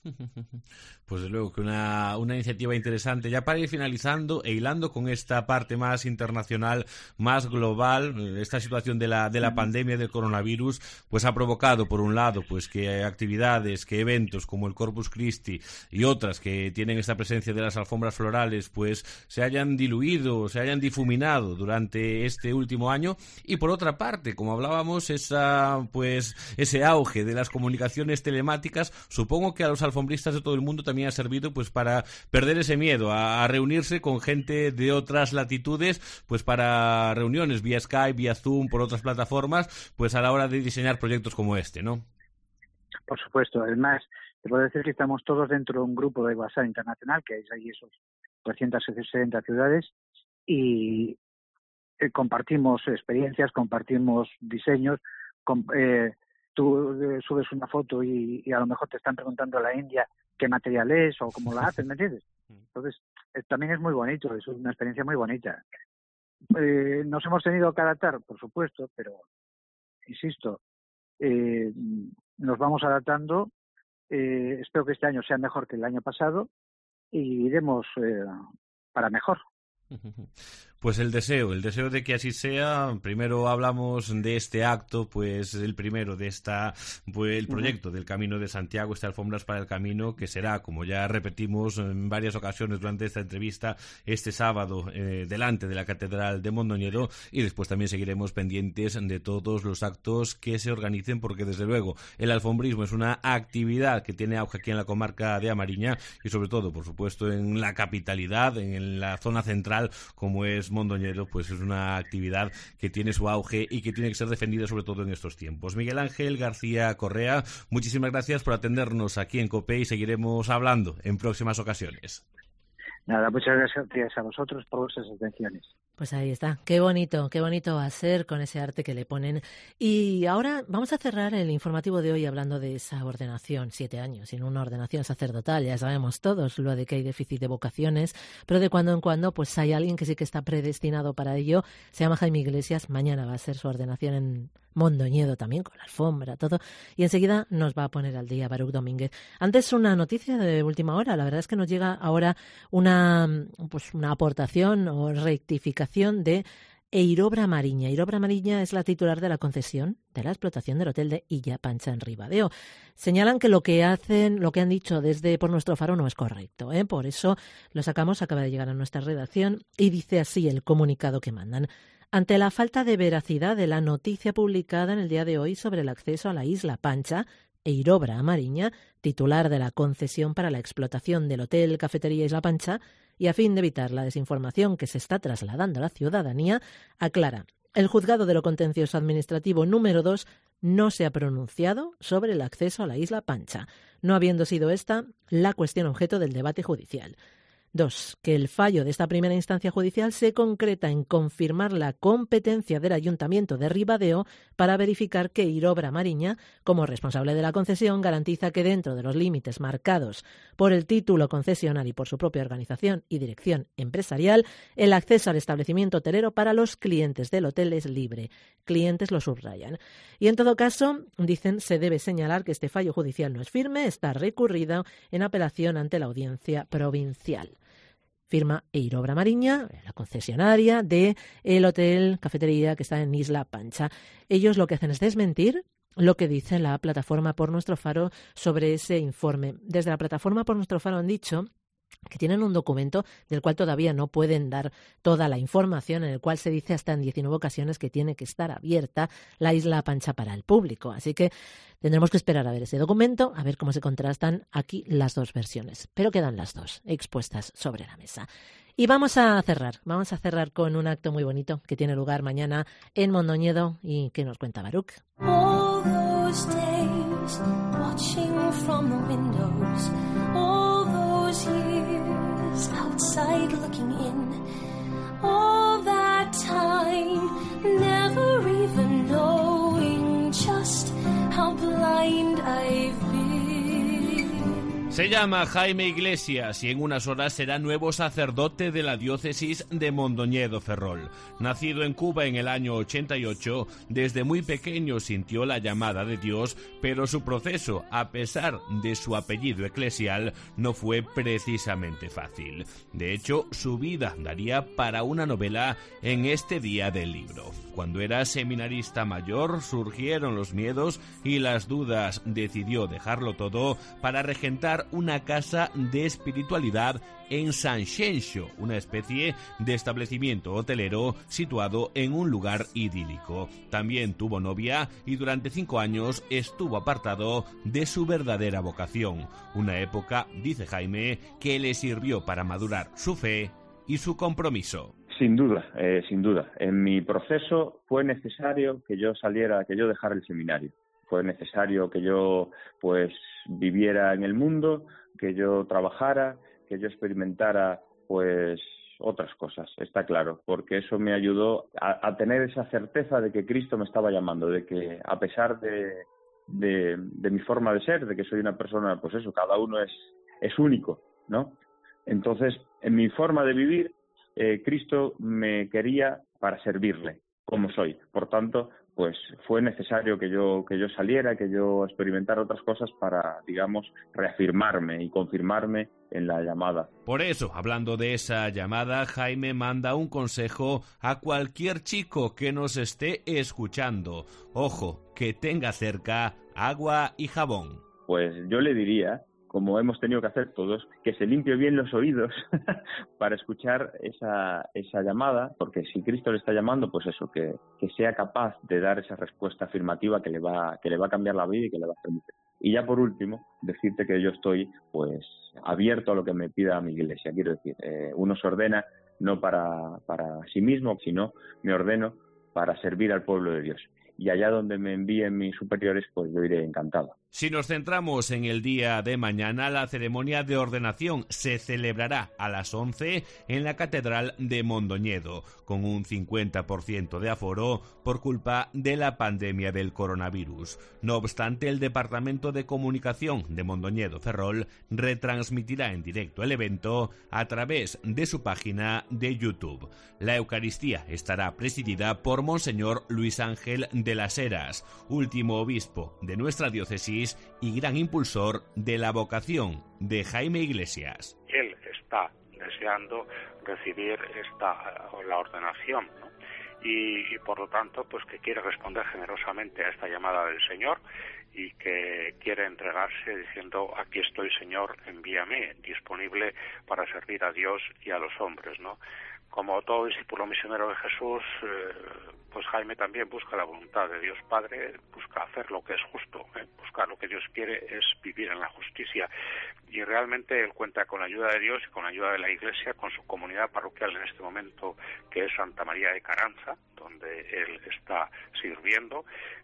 Pues de luego que una iniciativa interesante. Ya para ir finalizando e hilando con esta parte más internacional, más global, esta situación de la pandemia del coronavirus, pues ha provocado por un lado pues que actividades, que eventos como el Corpus Christi y otras que tienen esta presencia de las alfombras florales pues se hayan diluido, se hayan difuminado durante este último año, y por otra parte, como hablábamos, ese auge de las comunicaciones telemáticas, supongo que a los alfombristas de todo el mundo también ha servido pues para perder ese miedo a reunirse con gente de otras latitudes, pues para reuniones vía Skype, vía Zoom, por otras plataformas, pues a la hora de diseñar proyectos como este, ¿no? Por supuesto. Además, te puedo decir que estamos todos dentro de un grupo de WhatsApp internacional, que es ahí esos 260 ciudades, y compartimos experiencias, compartimos diseños, tú subes una foto y a lo mejor te están preguntando a la India qué material es o cómo la hacen, ¿me entiendes? Entonces, también es muy bonito, es una experiencia muy bonita. Nos hemos tenido que adaptar, por supuesto, pero, insisto, nos vamos adaptando. Espero que este año sea mejor que el año pasado y iremos para mejor. Pues el deseo de que así sea. Primero hablamos de este acto, pues el primero de el proyecto del Camino de Santiago, Alfombras para el Camino, que será, como ya repetimos en varias ocasiones durante esta entrevista, este sábado delante de la Catedral de Mondoñedo, y después también seguiremos pendientes de todos los actos que se organicen, porque desde luego el alfombrismo es una actividad que tiene auge aquí en la comarca de A Mariña y sobre todo, por supuesto, en la capitalidad, en la zona central como es Mondoñedo, pues es una actividad que tiene su auge y que tiene que ser defendida sobre todo en estos tiempos. Miguel Ángel García Correa, muchísimas gracias por atendernos aquí en COPE y seguiremos hablando en próximas ocasiones. Nada, muchas gracias a vosotros por vuestras atenciones. Pues ahí está, qué bonito va a ser con ese arte que le ponen. Y ahora vamos a cerrar el informativo de hoy hablando de esa ordenación, 7 años, sin una ordenación sacerdotal. Ya sabemos todos lo de que hay déficit de vocaciones, pero de cuando en cuando pues hay alguien que sí que está predestinado para ello. Se llama Jaime Iglesias, mañana va a ser su ordenación en Mondoñedo también, con la alfombra, todo. Y enseguida nos va a poner al día Baruch Domínguez. Antes una noticia de última hora, la verdad es que nos llega ahora una aportación o rectificación de Eirobra Mariña. Eirobra Mariña es la titular de la concesión de la explotación del hotel de Illa Pancha en Ribadeo. Señalan que lo que han dicho desde Por Nuestro Faro no es correcto, ¿eh? Por eso lo sacamos, acaba de llegar a nuestra redacción y dice así el comunicado que mandan. Ante la falta de veracidad de la noticia publicada en el día de hoy sobre el acceso a la isla Pancha, Eirobra Mariña, titular de la concesión para la explotación del Hotel Cafetería Isla Pancha, y a fin de evitar la desinformación que se está trasladando a la ciudadanía, aclara: el Juzgado de lo Contencioso Administrativo número 2 no se ha pronunciado sobre el acceso a la Isla Pancha, no habiendo sido esta la cuestión objeto del debate judicial. 2. Que el fallo de esta primera instancia judicial se concreta en confirmar la competencia del Ayuntamiento de Ribadeo para verificar que Eirobra Mariña, como responsable de la concesión, garantiza que dentro de los límites marcados por el título concesional y por su propia organización y dirección empresarial, el acceso al establecimiento hotelero para los clientes del hotel es libre. Clientes lo subrayan. Y en todo caso, dicen, se debe señalar que este fallo judicial no es firme, está recurrido en apelación ante la Audiencia Provincial. Firma Eirobra Mariña, la concesionaria del hotel Cafetería que está en Isla Pancha. Ellos lo que hacen es desmentir lo que dice la plataforma Por Nuestro Faro sobre ese informe. Desde la plataforma Por Nuestro Faro han dicho que tienen un documento del cual todavía no pueden dar toda la información, en el cual se dice hasta en 19 ocasiones que tiene que estar abierta la Isla Pancha para el público. Así que tendremos que esperar a ver ese documento, a ver cómo se contrastan aquí las dos versiones. Pero quedan las dos expuestas sobre la mesa. Y vamos a cerrar con un acto muy bonito que tiene lugar mañana en Mondoñedo y que nos cuenta Baruch. All those days, watching from the windows, all those years outside looking in, all that time, never even knowing just how blind I've been. Se llama Jaime Iglesias y en unas horas será nuevo sacerdote de la diócesis de Mondoñedo Ferrol. Nacido en Cuba en el año 88, desde muy pequeño sintió la llamada de Dios, pero su proceso, a pesar de su apellido eclesial, no fue precisamente fácil. De hecho, su vida daría para una novela en este día del libro. Cuando era seminarista mayor, surgieron los miedos y las dudas. Decidió dejarlo todo para regentar una casa de espiritualidad en San Xenxo, una especie de establecimiento hotelero situado en un lugar idílico. También tuvo novia y durante 5 años estuvo apartado de su verdadera vocación. Una época, dice Jaime, que le sirvió para madurar su fe y su compromiso. Sin duda. En mi proceso fue necesario que yo dejara el seminario. Fue necesario que yo, viviera en el mundo, que yo trabajara, que yo experimentara, otras cosas, está claro, porque eso me ayudó a tener esa certeza de que Cristo me estaba llamando, de que a pesar de mi forma de ser, de que soy una persona, cada uno es único, ¿no? Entonces, en mi forma de vivir, Cristo me quería para servirle, como soy. Por tanto, fue necesario que yo saliera, que yo experimentara otras cosas para, reafirmarme y confirmarme en la llamada. Por eso, hablando de esa llamada, Jaime manda un consejo a cualquier chico que nos esté escuchando. Ojo, que tenga cerca agua y jabón. Pues yo le diría, como hemos tenido que hacer todos, que se limpie bien los oídos para escuchar esa llamada, porque si Cristo le está llamando, que sea capaz de dar esa respuesta afirmativa que le va a cambiar la vida y que le va a permitir. Y ya por último, decirte que yo estoy abierto a lo que me pida mi iglesia. Quiero decir, uno se ordena no para sí mismo, sino me ordeno para servir al pueblo de Dios. Y allá donde me envíen mis superiores, yo iré encantado. Si nos centramos en el día de mañana, la ceremonia de ordenación se celebrará a las 11 en la Catedral de Mondoñedo, con un 50% de aforo por culpa de la pandemia del coronavirus. No obstante, el Departamento de Comunicación de Mondoñedo Ferrol retransmitirá en directo el evento a través de su página de YouTube. La Eucaristía estará presidida por Monseñor Luis Ángel de las Heras, último obispo de nuestra diócesis y gran impulsor de la vocación de Jaime Iglesias. Él está deseando recibir la ordenación, ¿no? y por lo tanto pues que quiere responder generosamente a esta llamada del Señor y que quiere entregarse diciendo: aquí estoy, Señor, envíame, disponible para servir a Dios y a los hombres, ¿no? Como todo discípulo misionero de Jesús, pues Jaime también busca la voluntad de Dios Padre, busca hacer lo que es justo, buscar lo que Dios quiere es vivir en la justicia, y realmente él cuenta con la ayuda de Dios y con la ayuda de la Iglesia, con su comunidad parroquial en este momento, que es Santa María de Caranza, donde él está sirviendo,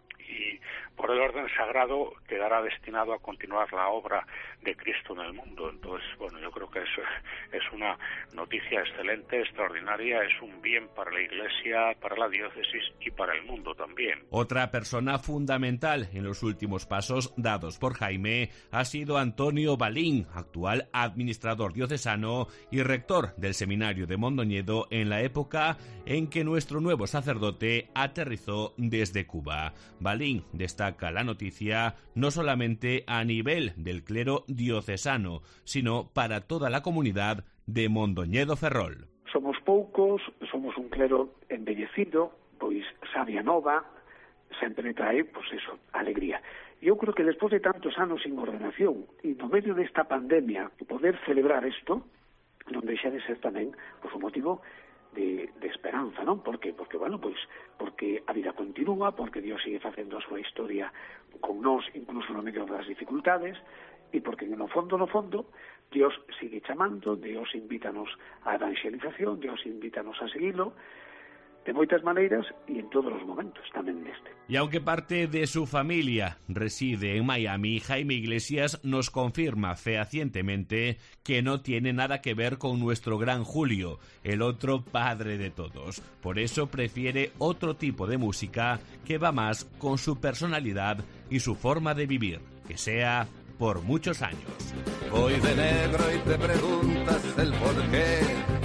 y por el orden sagrado quedará destinado a continuar la obra de Cristo en el mundo. Entonces, bueno, yo creo que es una noticia excelente, extraordinaria, es un bien para la Iglesia, para la diócesis y para el mundo también. Otra persona fundamental en los últimos pasos dados por Jaime ha sido Antonio Balín, actual administrador diocesano y rector del seminario de Mondoñedo en la época en que nuestro nuevo sacerdote aterrizó desde Cuba. Balín destaca la noticia no solamente a nivel del clero diocesano, sino para toda la comunidad de Mondoñedo Ferrol. Somos poucos, somos un clero embellecido, pois sabia nova, sempre trae, pois eso, alegría. Eu creo que despois de tantos anos sin ordenación e no medio desta pandemia, poder celebrar isto non deixa de ser tamén pois, un motivo de esperanza, non? Por qué? Porque, bueno, pois, porque a vida continúa, porque Dios sigue facendo a súa historia con nós, incluso no medio das dificultades, e porque no fondo, Dios sigue chamando, Dios invítanos á evangelización, Dios invítanos a seguilo, de moitas maneiras e en todos os momentos, tamén neste. Y aunque parte de su familia reside en Miami, Jaime Iglesias nos confirma fehacientemente que no tiene nada que ver con nuestro gran Julio, el otro padre de todos. Por eso prefiere otro tipo de música que va más con su personalidad y su forma de vivir, que sea por muchos años. Voy de negro y te preguntas el por qué.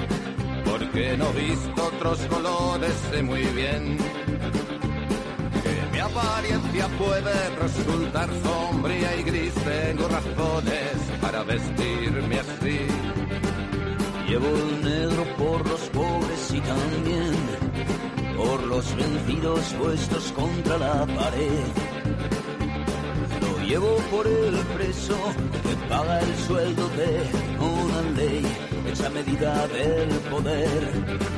Porque no he visto otros colores, sé muy bien que mi apariencia puede resultar sombría y gris. Tengo razones para vestirme así. Llevo el negro por los pobres y también por los vencidos puestos contra la pared. Lo llevo por el preso que paga el sueldo de una ley, esa medida del poder.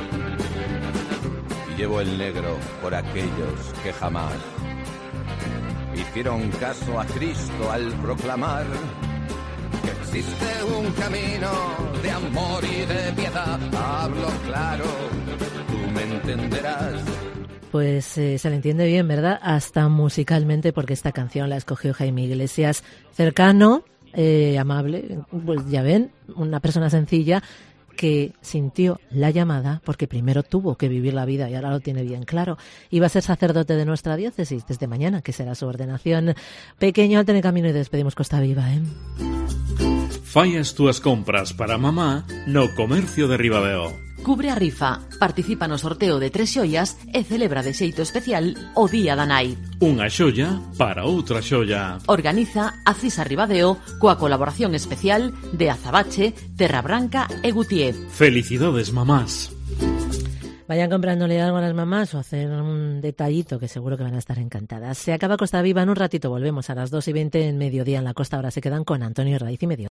Y llevo el negro por aquellos que jamás hicieron caso a Cristo al proclamar que existe un camino de amor y de piedad. Hablo claro, tú me entenderás. Pues se le entiende bien, ¿verdad? Hasta musicalmente, porque esta canción la escogió Jaime Iglesias, cercano, amable, pues ya ven, una persona sencilla que sintió la llamada porque primero tuvo que vivir la vida y ahora lo tiene bien claro. Iba a ser sacerdote de nuestra diócesis desde mañana, que será su ordenación. Pequeño alto en el camino y despedimos Costa Viva, ¿eh? Fai as túas compras para mamá no Comercio de Ribadeo. Cubre a rifa, participa no sorteo de 3 xoias e celebra de xeito especial o Día da Nai. Unha xoia para outra xoia. Organiza Acisa Ribadeo coa colaboración especial de Azabache, Terra Branca e Gutié. Felicidades, mamás. Vayan comprándole algo a las mamás o hacer un detallito que seguro que van a estar encantadas. Se acaba Costa Viva, en un ratito volvemos a las 2:20 en mediodía en la costa. Ahora se quedan con Antonio Raiz y Medio.